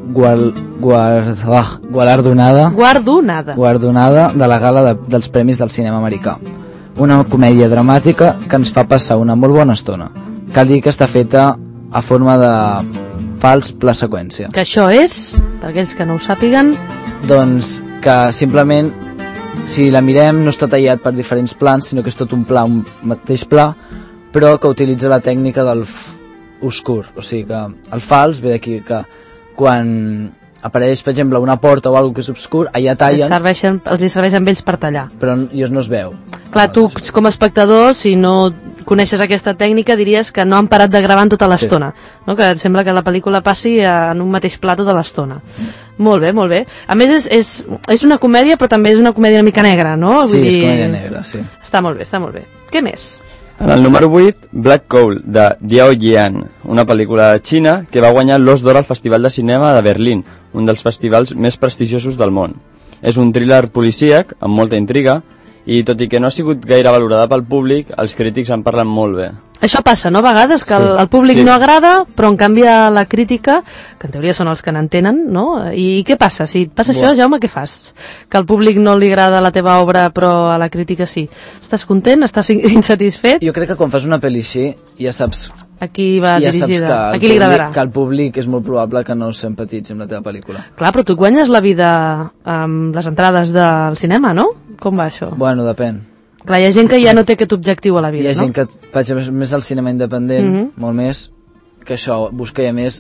guardonada de la gala dels Premis del Cinema Americà. Una comèdia dramàtica que ens fa passar una molt bona estona. Cal dir que està feta a forma de fals pla seqüència. Que això és, per aquells que no ho sàpiguen... Doncs que simplement si la mirem no està tallat per diferents plans, sinó que és tot un mateix pla, però que utilitza la tècnica del oscur, o sigui que el fals ve d'aquí, que quan apareix, per exemple, una porta o alguna que és obscur, allà tallen... Els hi serveix amb ells per tallar. Però no es veu. Clar, tu com a espectador, si no coneixes aquesta tècnica, diries que no han parat de gravar tota l'estona, no? Que et sembla que la pel·lícula passi en un mateix pla tota l'estona. Molt bé, molt bé. A més, és una comèdia, però també és una comèdia una mica negra, no? Sí, és comèdia negra, sí. Està molt bé, està molt bé. Què més? En el número 8, Black Coal, de Diao Jian, una pel·lícula xina que va guanyar l'Os d'Or al Festival de Cinema de Berlín, un dels festivals més prestigiosos del món. És un thriller policíac, amb molta intriga, i tot i que no ha sigut gaire valorada pel públic, els crítics en parlen molt bé. Això passa, no? A vegades que el públic no agrada, però en canvi la crítica, que en teoria són els que n'entenen, no? I què passa? Si et passa això, Jaume, què fas? Que al públic no li agrada la teva obra, però a la crítica sí. Estàs content? Estàs insatisfet? Jo crec que quan fas una pel·li així, ja saps... A qui va dirigida? A qui li agradarà? Que al públic és molt probable que no s'empatitzi amb la teva pel·lícula. Clar, però tu guanyes la vida amb les entrades del cinema, no? Com va això? Bueno, depèn. Clar, hi ha gent que ja no té aquest objectiu a la vida, no? Hi ha gent que vaig més al cinema independent, molt més, que això, busca ja més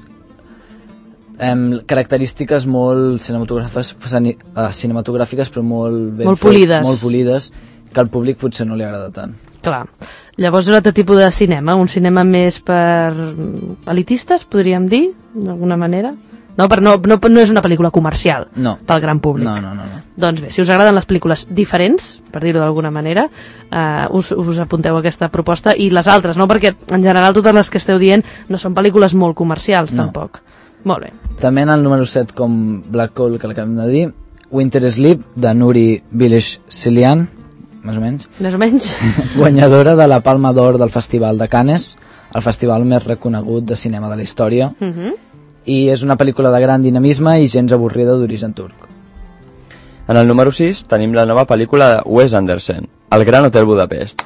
característiques molt cinematogràfiques, però molt polides, que al públic potser no li agrada tant. Clar. Llavors, un altre tipus de cinema, un cinema més per elitistes, podríem dir, d'alguna manera? No, però no és una pel·lícula comercial pel gran públic. No. Doncs bé, si us agraden les pel·lícules diferents, per dir-ho d'alguna manera, us apunteu a aquesta proposta i les altres, no? Perquè en general totes les que esteu dient no són pel·lícules molt comercials, tampoc. Molt bé. També en el número 7, com Black Coal, que l'acabem de dir, Winter Sleep, de Nuri Bilge Ceylan, més o menys. Més o menys. Guanyadora de la Palma d'Or del Festival de Cannes, el festival més reconegut de cinema de la història. I és una pel·lícula de gran dinamisme i gens avorrida d'origen turc. En el número 6 tenim la nova pel·lícula de Wes Anderson, El Gran Hotel Budapest.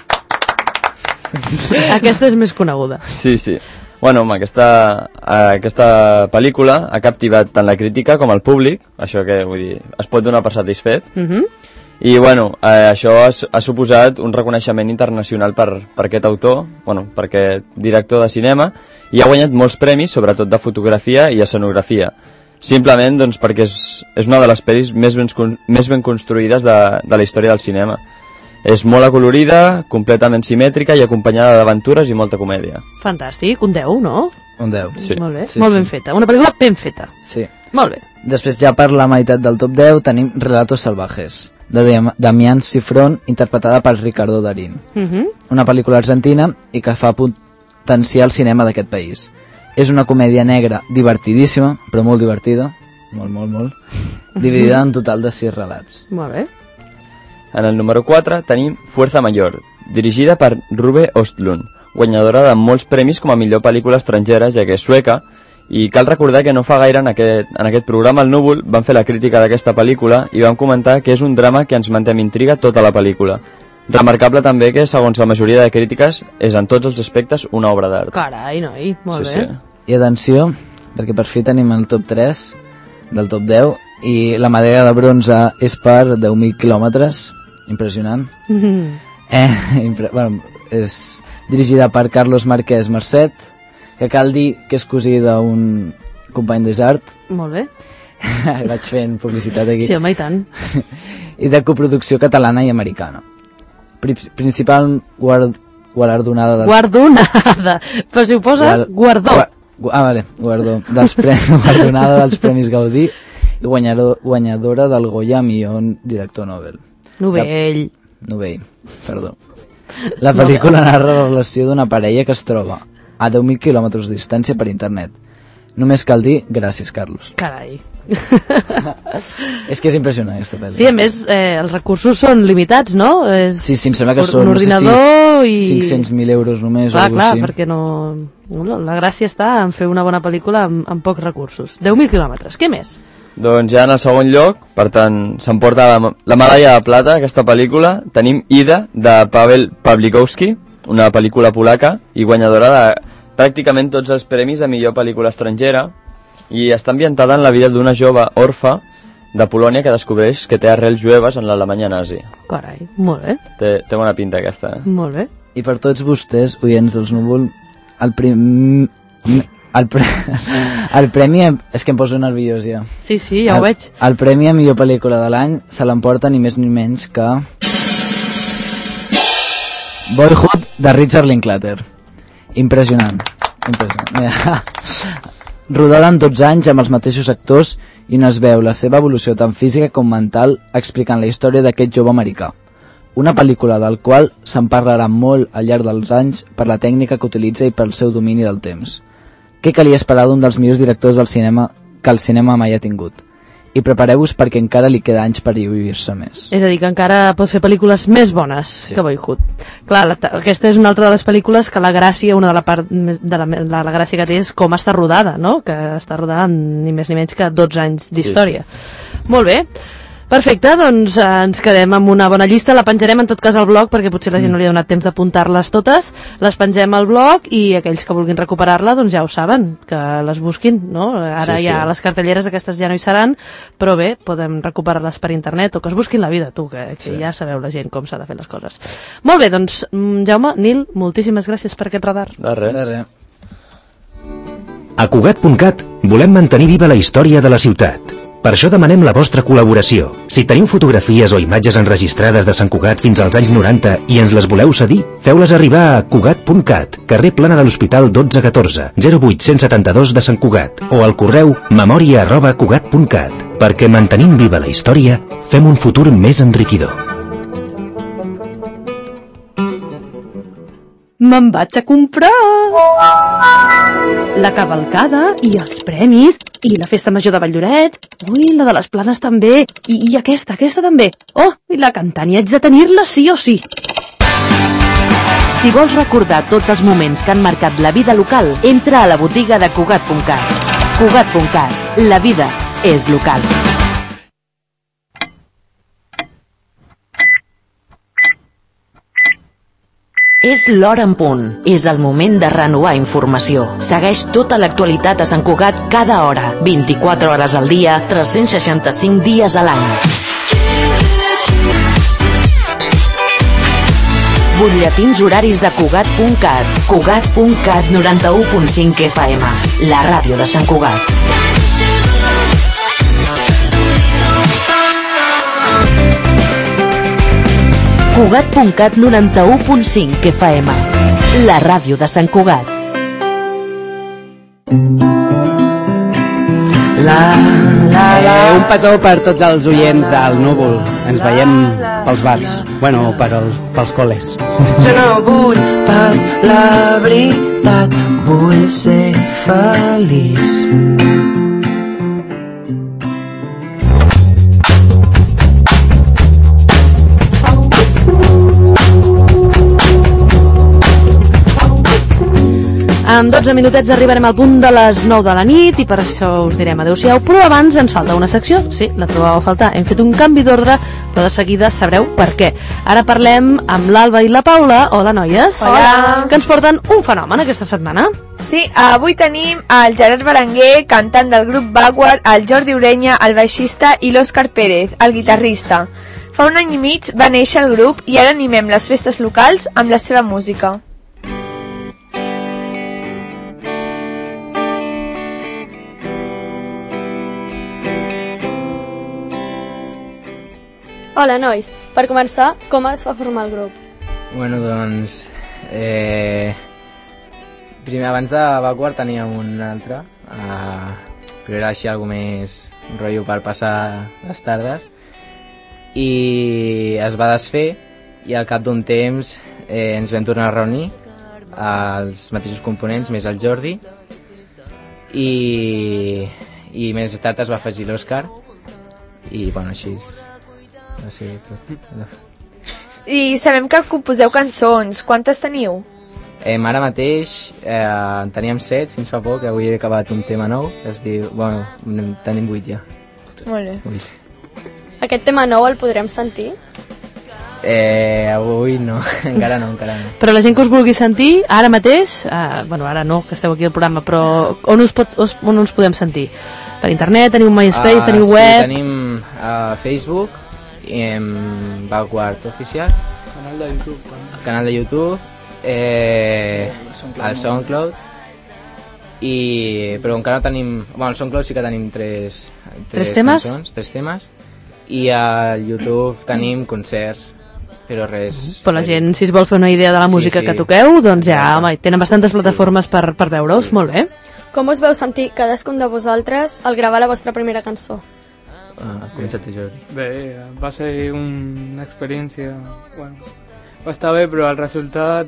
Aquesta és més coneguda. Sí. Bueno, home, aquesta pel·lícula ha captivat tant la crítica com el públic, això que vull dir, es pot donar per satisfet. I bueno, això ha suposat un reconeixement internacional per aquest autor, per aquest director de cinema, i ha guanyat molts premis, sobretot de fotografia i escenografia. Simplement doncs, perquè és una de les pel·lis més ben construïdes de la història del cinema. És molt acolorida, completament simètrica i acompanyada d'aventures i molta comèdia. Fantàstic, un 10, no? Un 10. Sí. Molt bé, molt ben feta. Una pel·lícula ben feta. Sí. Molt bé. Després, ja per la meitat del top 10, tenim Relatos Salvajes, de Damián Cifrón, interpretada per Ricardo Darín. Una pel·lícula argentina i que fa potenciar el cinema d'aquest país. És una comèdia negra divertidíssima, però molt divertida, molt, dividida en total de 6 relats. Molt bé. En el número 4 tenim Fuerza Mayor, dirigida per Ruve Östlund, guanyadora de molts premis com a millor pel·lícula estrangera, ja que és sueca, i cal recordar que no fa gaire en aquest programa El Núvol van fer la crítica d'aquesta pel·lícula i van comentar que és un drama que ens manté amb intriga tota la pel·lícula. Remarcable també que, segons la majoria de crítiques, és en tots els aspectes una obra d'art. Carai, noi, molt bé. I atenció, perquè per fi tenim el top 3 del top 10 i la medalla de bronze és per 10.000 quilòmetres, impressionant. Bueno, és dirigida per Carlos Marquès Marcet, que cal dir que és cosí d'un company de Jart. Molt bé. Vaig fent publicitat aquí. Sí, home, i tant. I de coproducció catalana i americana. Principal guardonada... Guardonada! Però si ho posa, guardó. Vale, guardó. Guardonada dels Premis Gaudí i guanyadora del Goya a millor director Nobel. Novell, perdó. La pel·lícula narra la relació d'una parella que es troba a 10.000 quilòmetres de distància per internet. Només cal dir gràcies, Carlos. Carai. És que és impressionant aquesta pel·lícula. Sí, a més, els recursos són limitats, no? Sí, em sembla que són un ordinador i 500.000 euros només. Clar, perquè no... La gràcia està en fer una bona pel·lícula amb pocs recursos. 10.000 quilòmetres, què més? Doncs ja en el segon lloc, per tant, s'emporta la medalla de plata, aquesta pel·lícula. Tenim Ida, de Paweł Pawlikowski, una pel·lícula polaca i guanyadora de pràcticament tots els premis a millor pel·lícula estrangera, i està ambientada en la vida d'una jove orfa de Polònia que descobreix que té arrels jueves en l'Alemanya nazi. Carai, molt bé. Té bona pinta aquesta, Molt bé. I per tots vostès, oients dels Núvol, el premi... És que em poso nerviós ja. Sí, ja ho veig. El premi a millor pel·lícula de l'any se l'emporta ni més ni menys que... Boyhood, de Richard Linklater. Impressionant. Rodada en 12 anys amb els mateixos actors i on es veu la seva evolució tant física com mental explicant la història d'aquest jove americà. Una pel·lícula del qual se'n parlarà molt al llarg dels anys per la tècnica que utilitza i pel seu domini del temps. Què calia esperar d'un dels millors directors del cinema que el cinema mai ha tingut? I prepareu-vos perquè encara li queda anys per lluir-se més. És a dir, que encara pot fer pel·lícules més bones que Boyhood. Clar, aquesta és una altra de les pel·lícules que la gràcia, una de la part de la gràcia que té és com està rodada, no? Que està rodada en ni més ni menys que 12 anys d'història. Molt bé. Perfecte, doncs ens quedem amb una bona llista, la penjarem en tot cas al blog perquè potser la gent no li ha donat temps d'apuntar-les totes, les pengem al blog i aquells que vulguin recuperar-la doncs ja ho saben, que les busquin, no? Ara ja les cartelleres aquestes ja no hi seran, però bé, podem recuperar-les per internet o que es busquin la vida, tu, que ja sabeu la gent com s'ha de fer les coses. Molt bé, doncs Jaume, Nil, moltíssimes gràcies per aquest radar. De res. A Cugat.cat volem mantenir viva la història de la ciutat. Per això demanem la vostra col·laboració. Si teniu fotografies o imatges enregistrades de Sant Cugat fins als anys 90 i ens les voleu cedir, feu-les arribar a Cugat.cat, carrer Plana de l'Hospital 1214, 08172 de Sant Cugat, o al correu memoria@cugat.cat. Perquè mantenint viva la història, fem un futur més enriquidor. Me'n vaig a comprar la cavalcada i els premis i la festa major de Valldorets. Ui, la de les Planes també. I aquesta també. Oh, i la cantant, i haig de tenir-la sí o sí. Si vols recordar tots els moments que han marcat la vida local, entra a la botiga de Cugat.cat. Cugat.cat. La vida és local. És l'hora en punt. És el moment de renovar informació. Segueix tota l'actualitat a Sant Cugat cada hora, 24 hores al dia, 365 dies a l'any. Butlletins horaris de Cugat.cat. Cugat.cat 91.5 FM. La ràdio de Sant Cugat. Cugat.cat 91.5 FM. La ràdio de Sant Cugat. Un petó per tots els oients del Núvol. Ens veiem pels bars. Bueno, pels col·les. Jo no vull pas la veritat, vull ser feliç. En 12 minutets arribarem al punt de les 9 de la nit i per això us direm adeu-siau, però abans ens falta una secció. Sí, la trobàveu a faltar. Hem fet un canvi d'ordre, però de seguida sabreu per què. Ara parlem amb l'Alba i la Paula. Hola, noies. Hola. Que ens porten un fenomen aquesta setmana. Sí, avui tenim el Gerard Berenguer, cantant del grup Backward, el Jordi Urenya, el baixista, i l'Òscar Pérez, el guitarrista. Fa un any i mig va néixer el grup i ara animem les festes locals amb la seva música. Hola, nois. Per començar, com es va formar el grup? Bueno, doncs... primer, abans de Backward teníem un altre, però era així algo més rotllo per passar les tardes, i es va desfer, i al cap d'un temps ens vam tornar a reunir, els mateixos components, més el Jordi, i més tard es va afegir l'Òscar, i bueno, així és. Sí, però... I sabem que composeu cançons. Quantes teniu? Ara mateix teníem 7 fins fa poc, avui he acabat un tema nou, es diu... Bueno, tenim 8 ja. Molt bé. 8. Aquest tema nou el podrem sentir? Avui no, encara no. Però la gent que us vulgui sentir, ara mateix, bueno, ara no, que esteu aquí al programa, però on us podem sentir? Per internet, teniu MySpace, teniu web? Sí, a Facebook, Backward Oficial, Canal de YouTube també. el canal de YouTube, el SoundCloud, però encara no tenim... Bueno, al SoundCloud sí que tenim tres temes? cançons, 3 temes, i al YouTube tenim concerts, però res... Però la gent, si es vol fer una idea de la música que toqueu, doncs ja, home, tenen bastantes plataformes per veure-us, molt bé. Com us veu sentir cadascun de vosaltres al gravar la vostra primera cançó? Comença tu, Jordi. Bé, va ser una experiència... Bueno, va estar bé, però el resultat...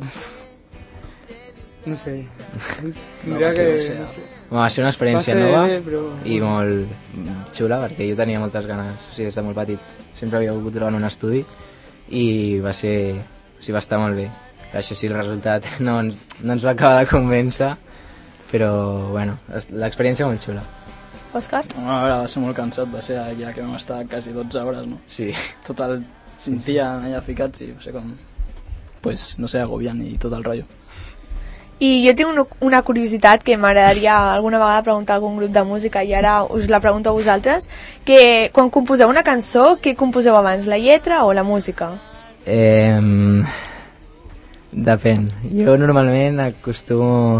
No sé. Mira que... Va ser una experiència va ser nova bé, però... i molt xula, perquè jo tenia moltes ganes, o sigui, des de molt petit sempre havia volgut trobar en un estudi i va estar molt bé. Això sí, el resultat no ens va acabar de convèncer, però bueno, l'experiència molt xula. Òscar? A veure, va ser molt cansat, va ser ja que vam estar quasi 12 hores, no? Sí. Tot el dia allà ficats i va ser com, pues, no sé, agobiant i tot el rotllo. I jo tinc una curiositat que m'agradaria alguna vegada preguntar a algun grup de música i ara us la pregunto a vosaltres, que quan composeu una cançó, què composeu abans, la lletra o la música? Depèn. Jo normalment acostumo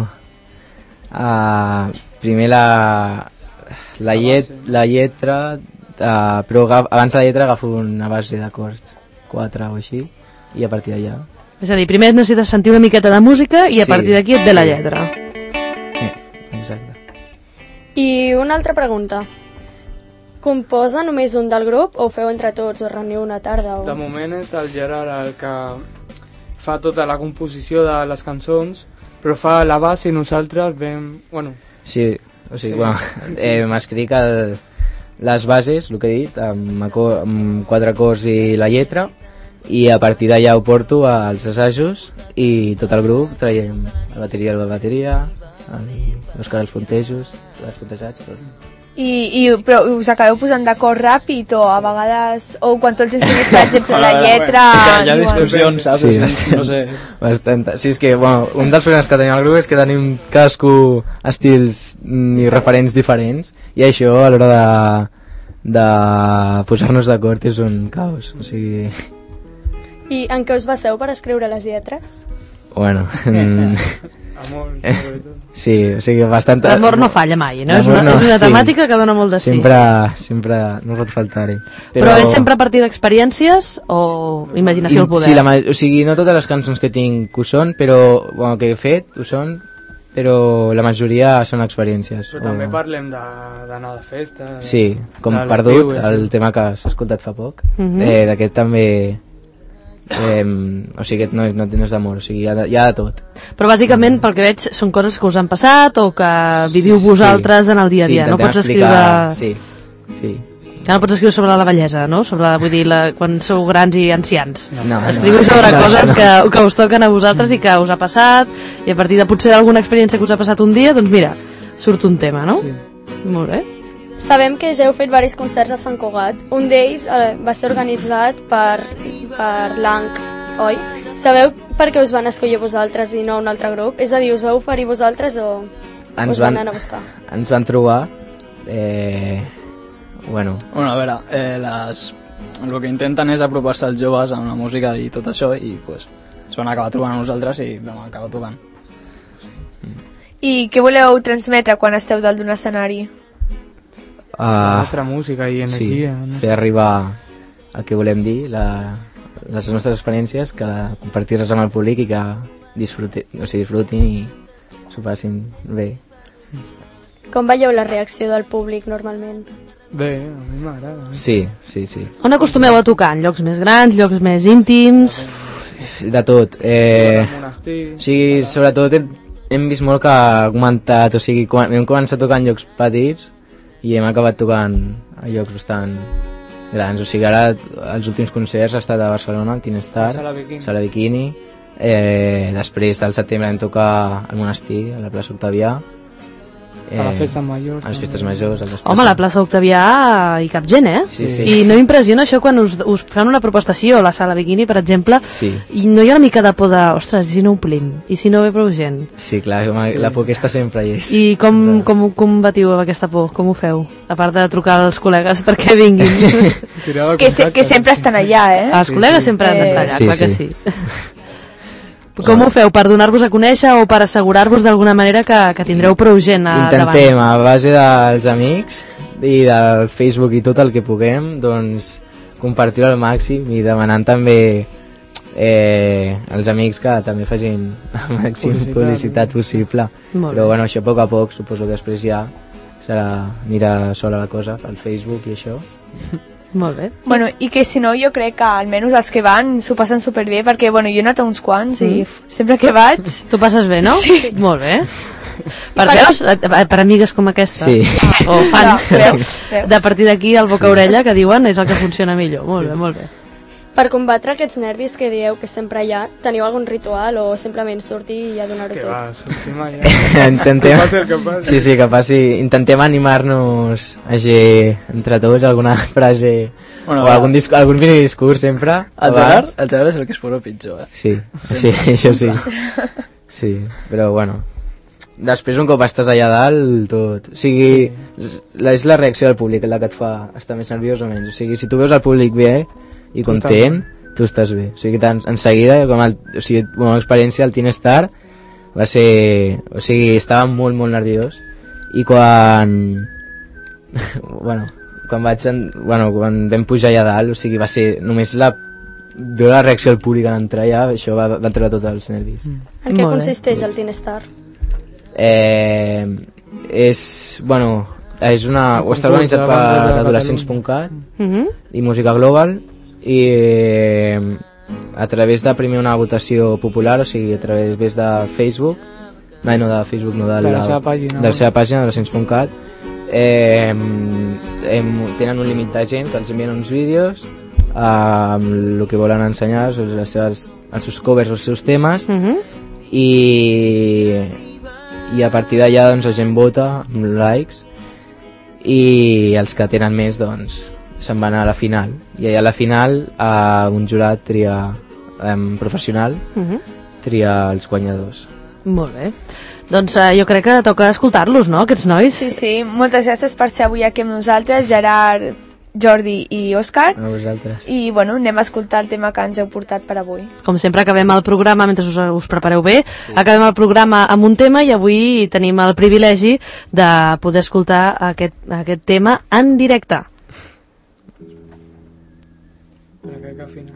a primer la lletra, però abans de la lletra agafo una base d'acords, 4 o així, i a partir d'allà. És a dir, primer necessites sentir una miqueta de música i a partir d'aquí et ve la lletra. Exacte. I una altra pregunta. Composa només un del grup o ho feu entre tots, o reuniu una tarda? O... De moment és el Gerard el que fa tota la composició de les cançons, però fa la base i nosaltres vam... Bueno, sí, o sigui, bueno, m'escric les bases, el que he dit, amb 4 acords i la lletra, i a partir d'allà ho porto als assajos i tot el grup traiem la bateria, l'Òscar els puntejos, els puntejats, tot. Però us acabeu posant d'acord ràpid o a vegades, o quan tots els diners, per exemple, la lletra... Hi ha discussions, saps? Sí, no sé. Bastanta. Sí, és que, bueno, un dels problemes que tenim al grup és que tenim cadascú estils i referents diferents i això a l'hora de posar-nos d'acord és un caos, o sigui... I en què us baseu per escriure les lletres? Bueno... Amor, sí, o sigui, bastant... L'amor no falla mai, no? És una temàtica que dona molt de sí. Sempre no pot faltar-hi. Però és sempre a partir d'experiències o imaginació al poder? Sí, o sigui, no totes les cançons que tinc ho són, però, bueno, que he fet ho són, però la majoria són experiències. Però també parlem d'anar de festa... Sí, com Perdut, el tema que s'ha escoltat fa poc. D'aquest també... o sigui, no és d'amor, o sigui, hi ha de tot. Però bàsicament, pel que veig, són coses que us han passat o que viviu vosaltres en el dia a dia. No pots escriure... Sí. Que no pots escriure sobre la bellesa, no? Vull dir, quan sou grans i ancians. No, escriviu sobre coses que us toquen a vosaltres i que us ha passat, i a partir de potser d'alguna experiència que us ha passat un dia, doncs mira, surt un tema, no? Sí. Molt bé. Sabem que ja heu fet diversos concerts a Sant Cugat. Un d'ells va ser organitzat per l'ANC, oi? Sabeu per què us van escollir vosaltres i no un altre grup? És a dir, us vau oferir vosaltres o us van anar a buscar? Ens van trobar... Bueno, a veure, el que intenten és apropar-se als joves amb la música i tot això, i pues, es van acabar trobant a nosaltres i vam acabar tocant. I què voleu transmetre quan esteu dalt d'un escenari? Altra música i energia. Sí, fer arribar el que volem dir, les nostres experiències, que compartir-les amb el públic i que disfrutin i s'ho passin bé. Com veieu la reacció del públic normalment? Bé, a mi m'agrada. Sí. On acostumeu a tocar? En llocs més grans, llocs més íntims? De tot. O sigui, sobretot hem vist molt que ha augmentat, o sigui, hem començat a tocar en llocs petits i hem acabat tocant a llocs bastant grans, o sigui, ara els últims concerts ha estat a Barcelona, al Tinestar, Sala Bikini, després del setembre vam tocar al Monestir, a la plaça Octavià, A la festa major. A les festes majors. Home, a la plaça Octavià hi cap gent, Sí, sí. I no m'impressiona això quan us fan una proposta així, o la sala Bikini, per exemple, Sí. i no hi ha una mica de por de, ostres, i si no omplim, i si no ve prou gent. Sí, clar, la por aquesta sempre hi és. I com combatiu amb aquesta por? Com ho feu? A part de trucar als col·legues perquè vinguin. que sempre estan allà, Els col·legues sempre han d'estar allà, Sí, clar que sí. sí. Com ho feu? Per donar-vos a conèixer o per assegurar-vos d'alguna manera que tindreu prou gent a Intentem, davant? a base dels amics i del Facebook i tot el que puguem, doncs compartir-ho al màxim i demanant també als amics que també facin la màxim publicitat possible. Molt Però bé. bueno, això a poc a poc, suposo que després ja anirà sola la cosa, al Facebook i això. Molt bé. Bueno, i que si no, jo crec que almenys els que van s'ho passen superbé, perquè bueno, jo he anat a uns quants i sempre que vaig... Tu passes bé, no? Sí. Molt bé. Per veus? Per amigues com aquesta? Sí. O fans? Veus? De partir d'aquí el boca-orella que diuen és el que funciona millor. Molt bé, molt bé. Per combatre aquests nervis que dieu que sempre hi ha, teniu algun ritual o simplement sortir i a donar-ho tot? Que va, sortim allà. Intentem... Que passi el que passi. Sí, sí, que passi. Intentem animar-nos així entre tots, alguna frase Bueno, o algun mini discurs sempre. El Gerard és el que es posa pitjor, Sí, sí, això sí. Sí, però bueno. Després un cop estàs allà dalt, tot... O sigui, és la reacció del públic la que et fa estar més nerviós o menys. O sigui, si tu veus el públic bé i content, tu estàs bé. O sigui, en seguida, una experiència al Teen Star va ser... O sigui, estava molt, molt nerviós. I quan... quan vam pujar allà dalt, o sigui, va ser només veure la reacció del públic en entrar allà, això va treure tots els nervis. En què consisteix el Teen Star? Està organitzat per adolescents.cat i Música Global i a través de primer una votació popular, o sigui, a través de Facebook, de la seva pàgina adolescents.cat, tenen un límit de gent que els envien uns vídeos amb el que volen ensenyar, els seus covers, els seus temes, i a partir d'allà doncs, la gent vota amb likes i els que tenen més doncs, se'n van a la final, i allà a la final un jurat professional tria els guanyadors. Molt bé. Doncs jo crec que toca escoltar-los, no, aquests nois? Sí, sí, moltes gràcies per ser avui aquí amb nosaltres, Gerard, Jordi i Òscar. A vosaltres. I bueno, anem a escoltar el tema que ens heu portat per avui. Com sempre acabem el programa, mentre us prepareu bé, acabem el programa amb un tema i avui tenim el privilegi de poder escoltar aquest tema en directe. Para que cafina.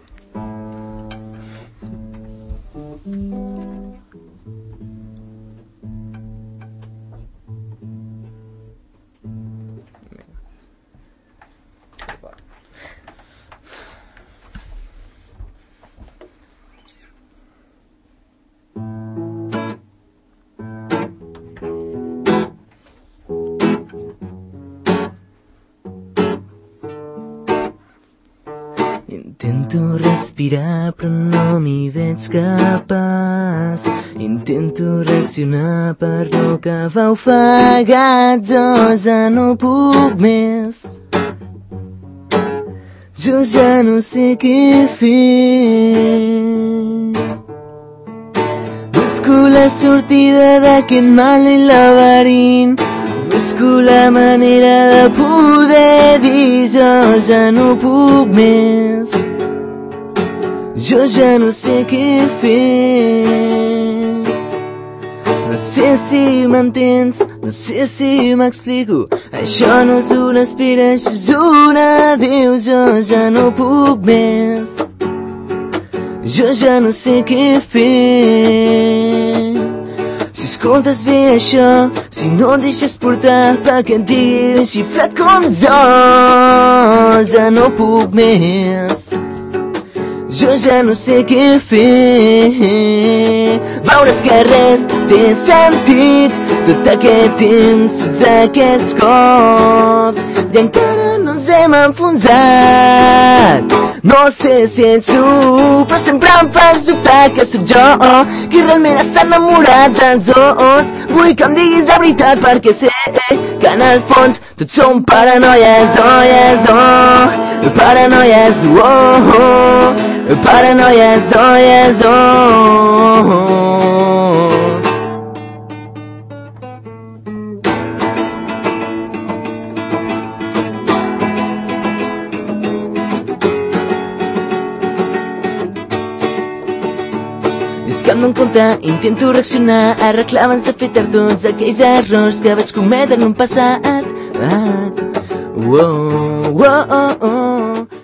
Intento respirar però no m'hi veig capaç. Intento reaccionar per no acabar ofegats. Jo ja no puc més. Jo ja no sé què fer. Busco la sortida d'aquest mal i laberint. Busco la manera de poder dir jo ja no puc més. Jo ja no sé què fer. No sé si m'entens, no sé si m'explico. Això no és una espera, això és un adéu. Jo ja no puc més. Jo ja no sé què fer. Si escoltes bé això, si no et deixes portar pel que et digui un xifrat com jo, ja no puc més. Jo ja no sé què fer. Veuràs que res té sentit tot aquest temps, tots aquests cops, i encara no ens hem enfonsat. No sé si ets tu, però sempre em fas dubtar que sóc jo qui realment està enamorat dels dos. Vull que em diguis la veritat perquè sé que en el fons tots som paranoies, oh yes, oh. Paranoies, oh, oh. Paranoies, oh yes, oh. És que em dono compte, intento reaccionar, arreglar abans de fer tard tots aquells errors que vaig cometre en un passat. Oh, oh, oh, oh.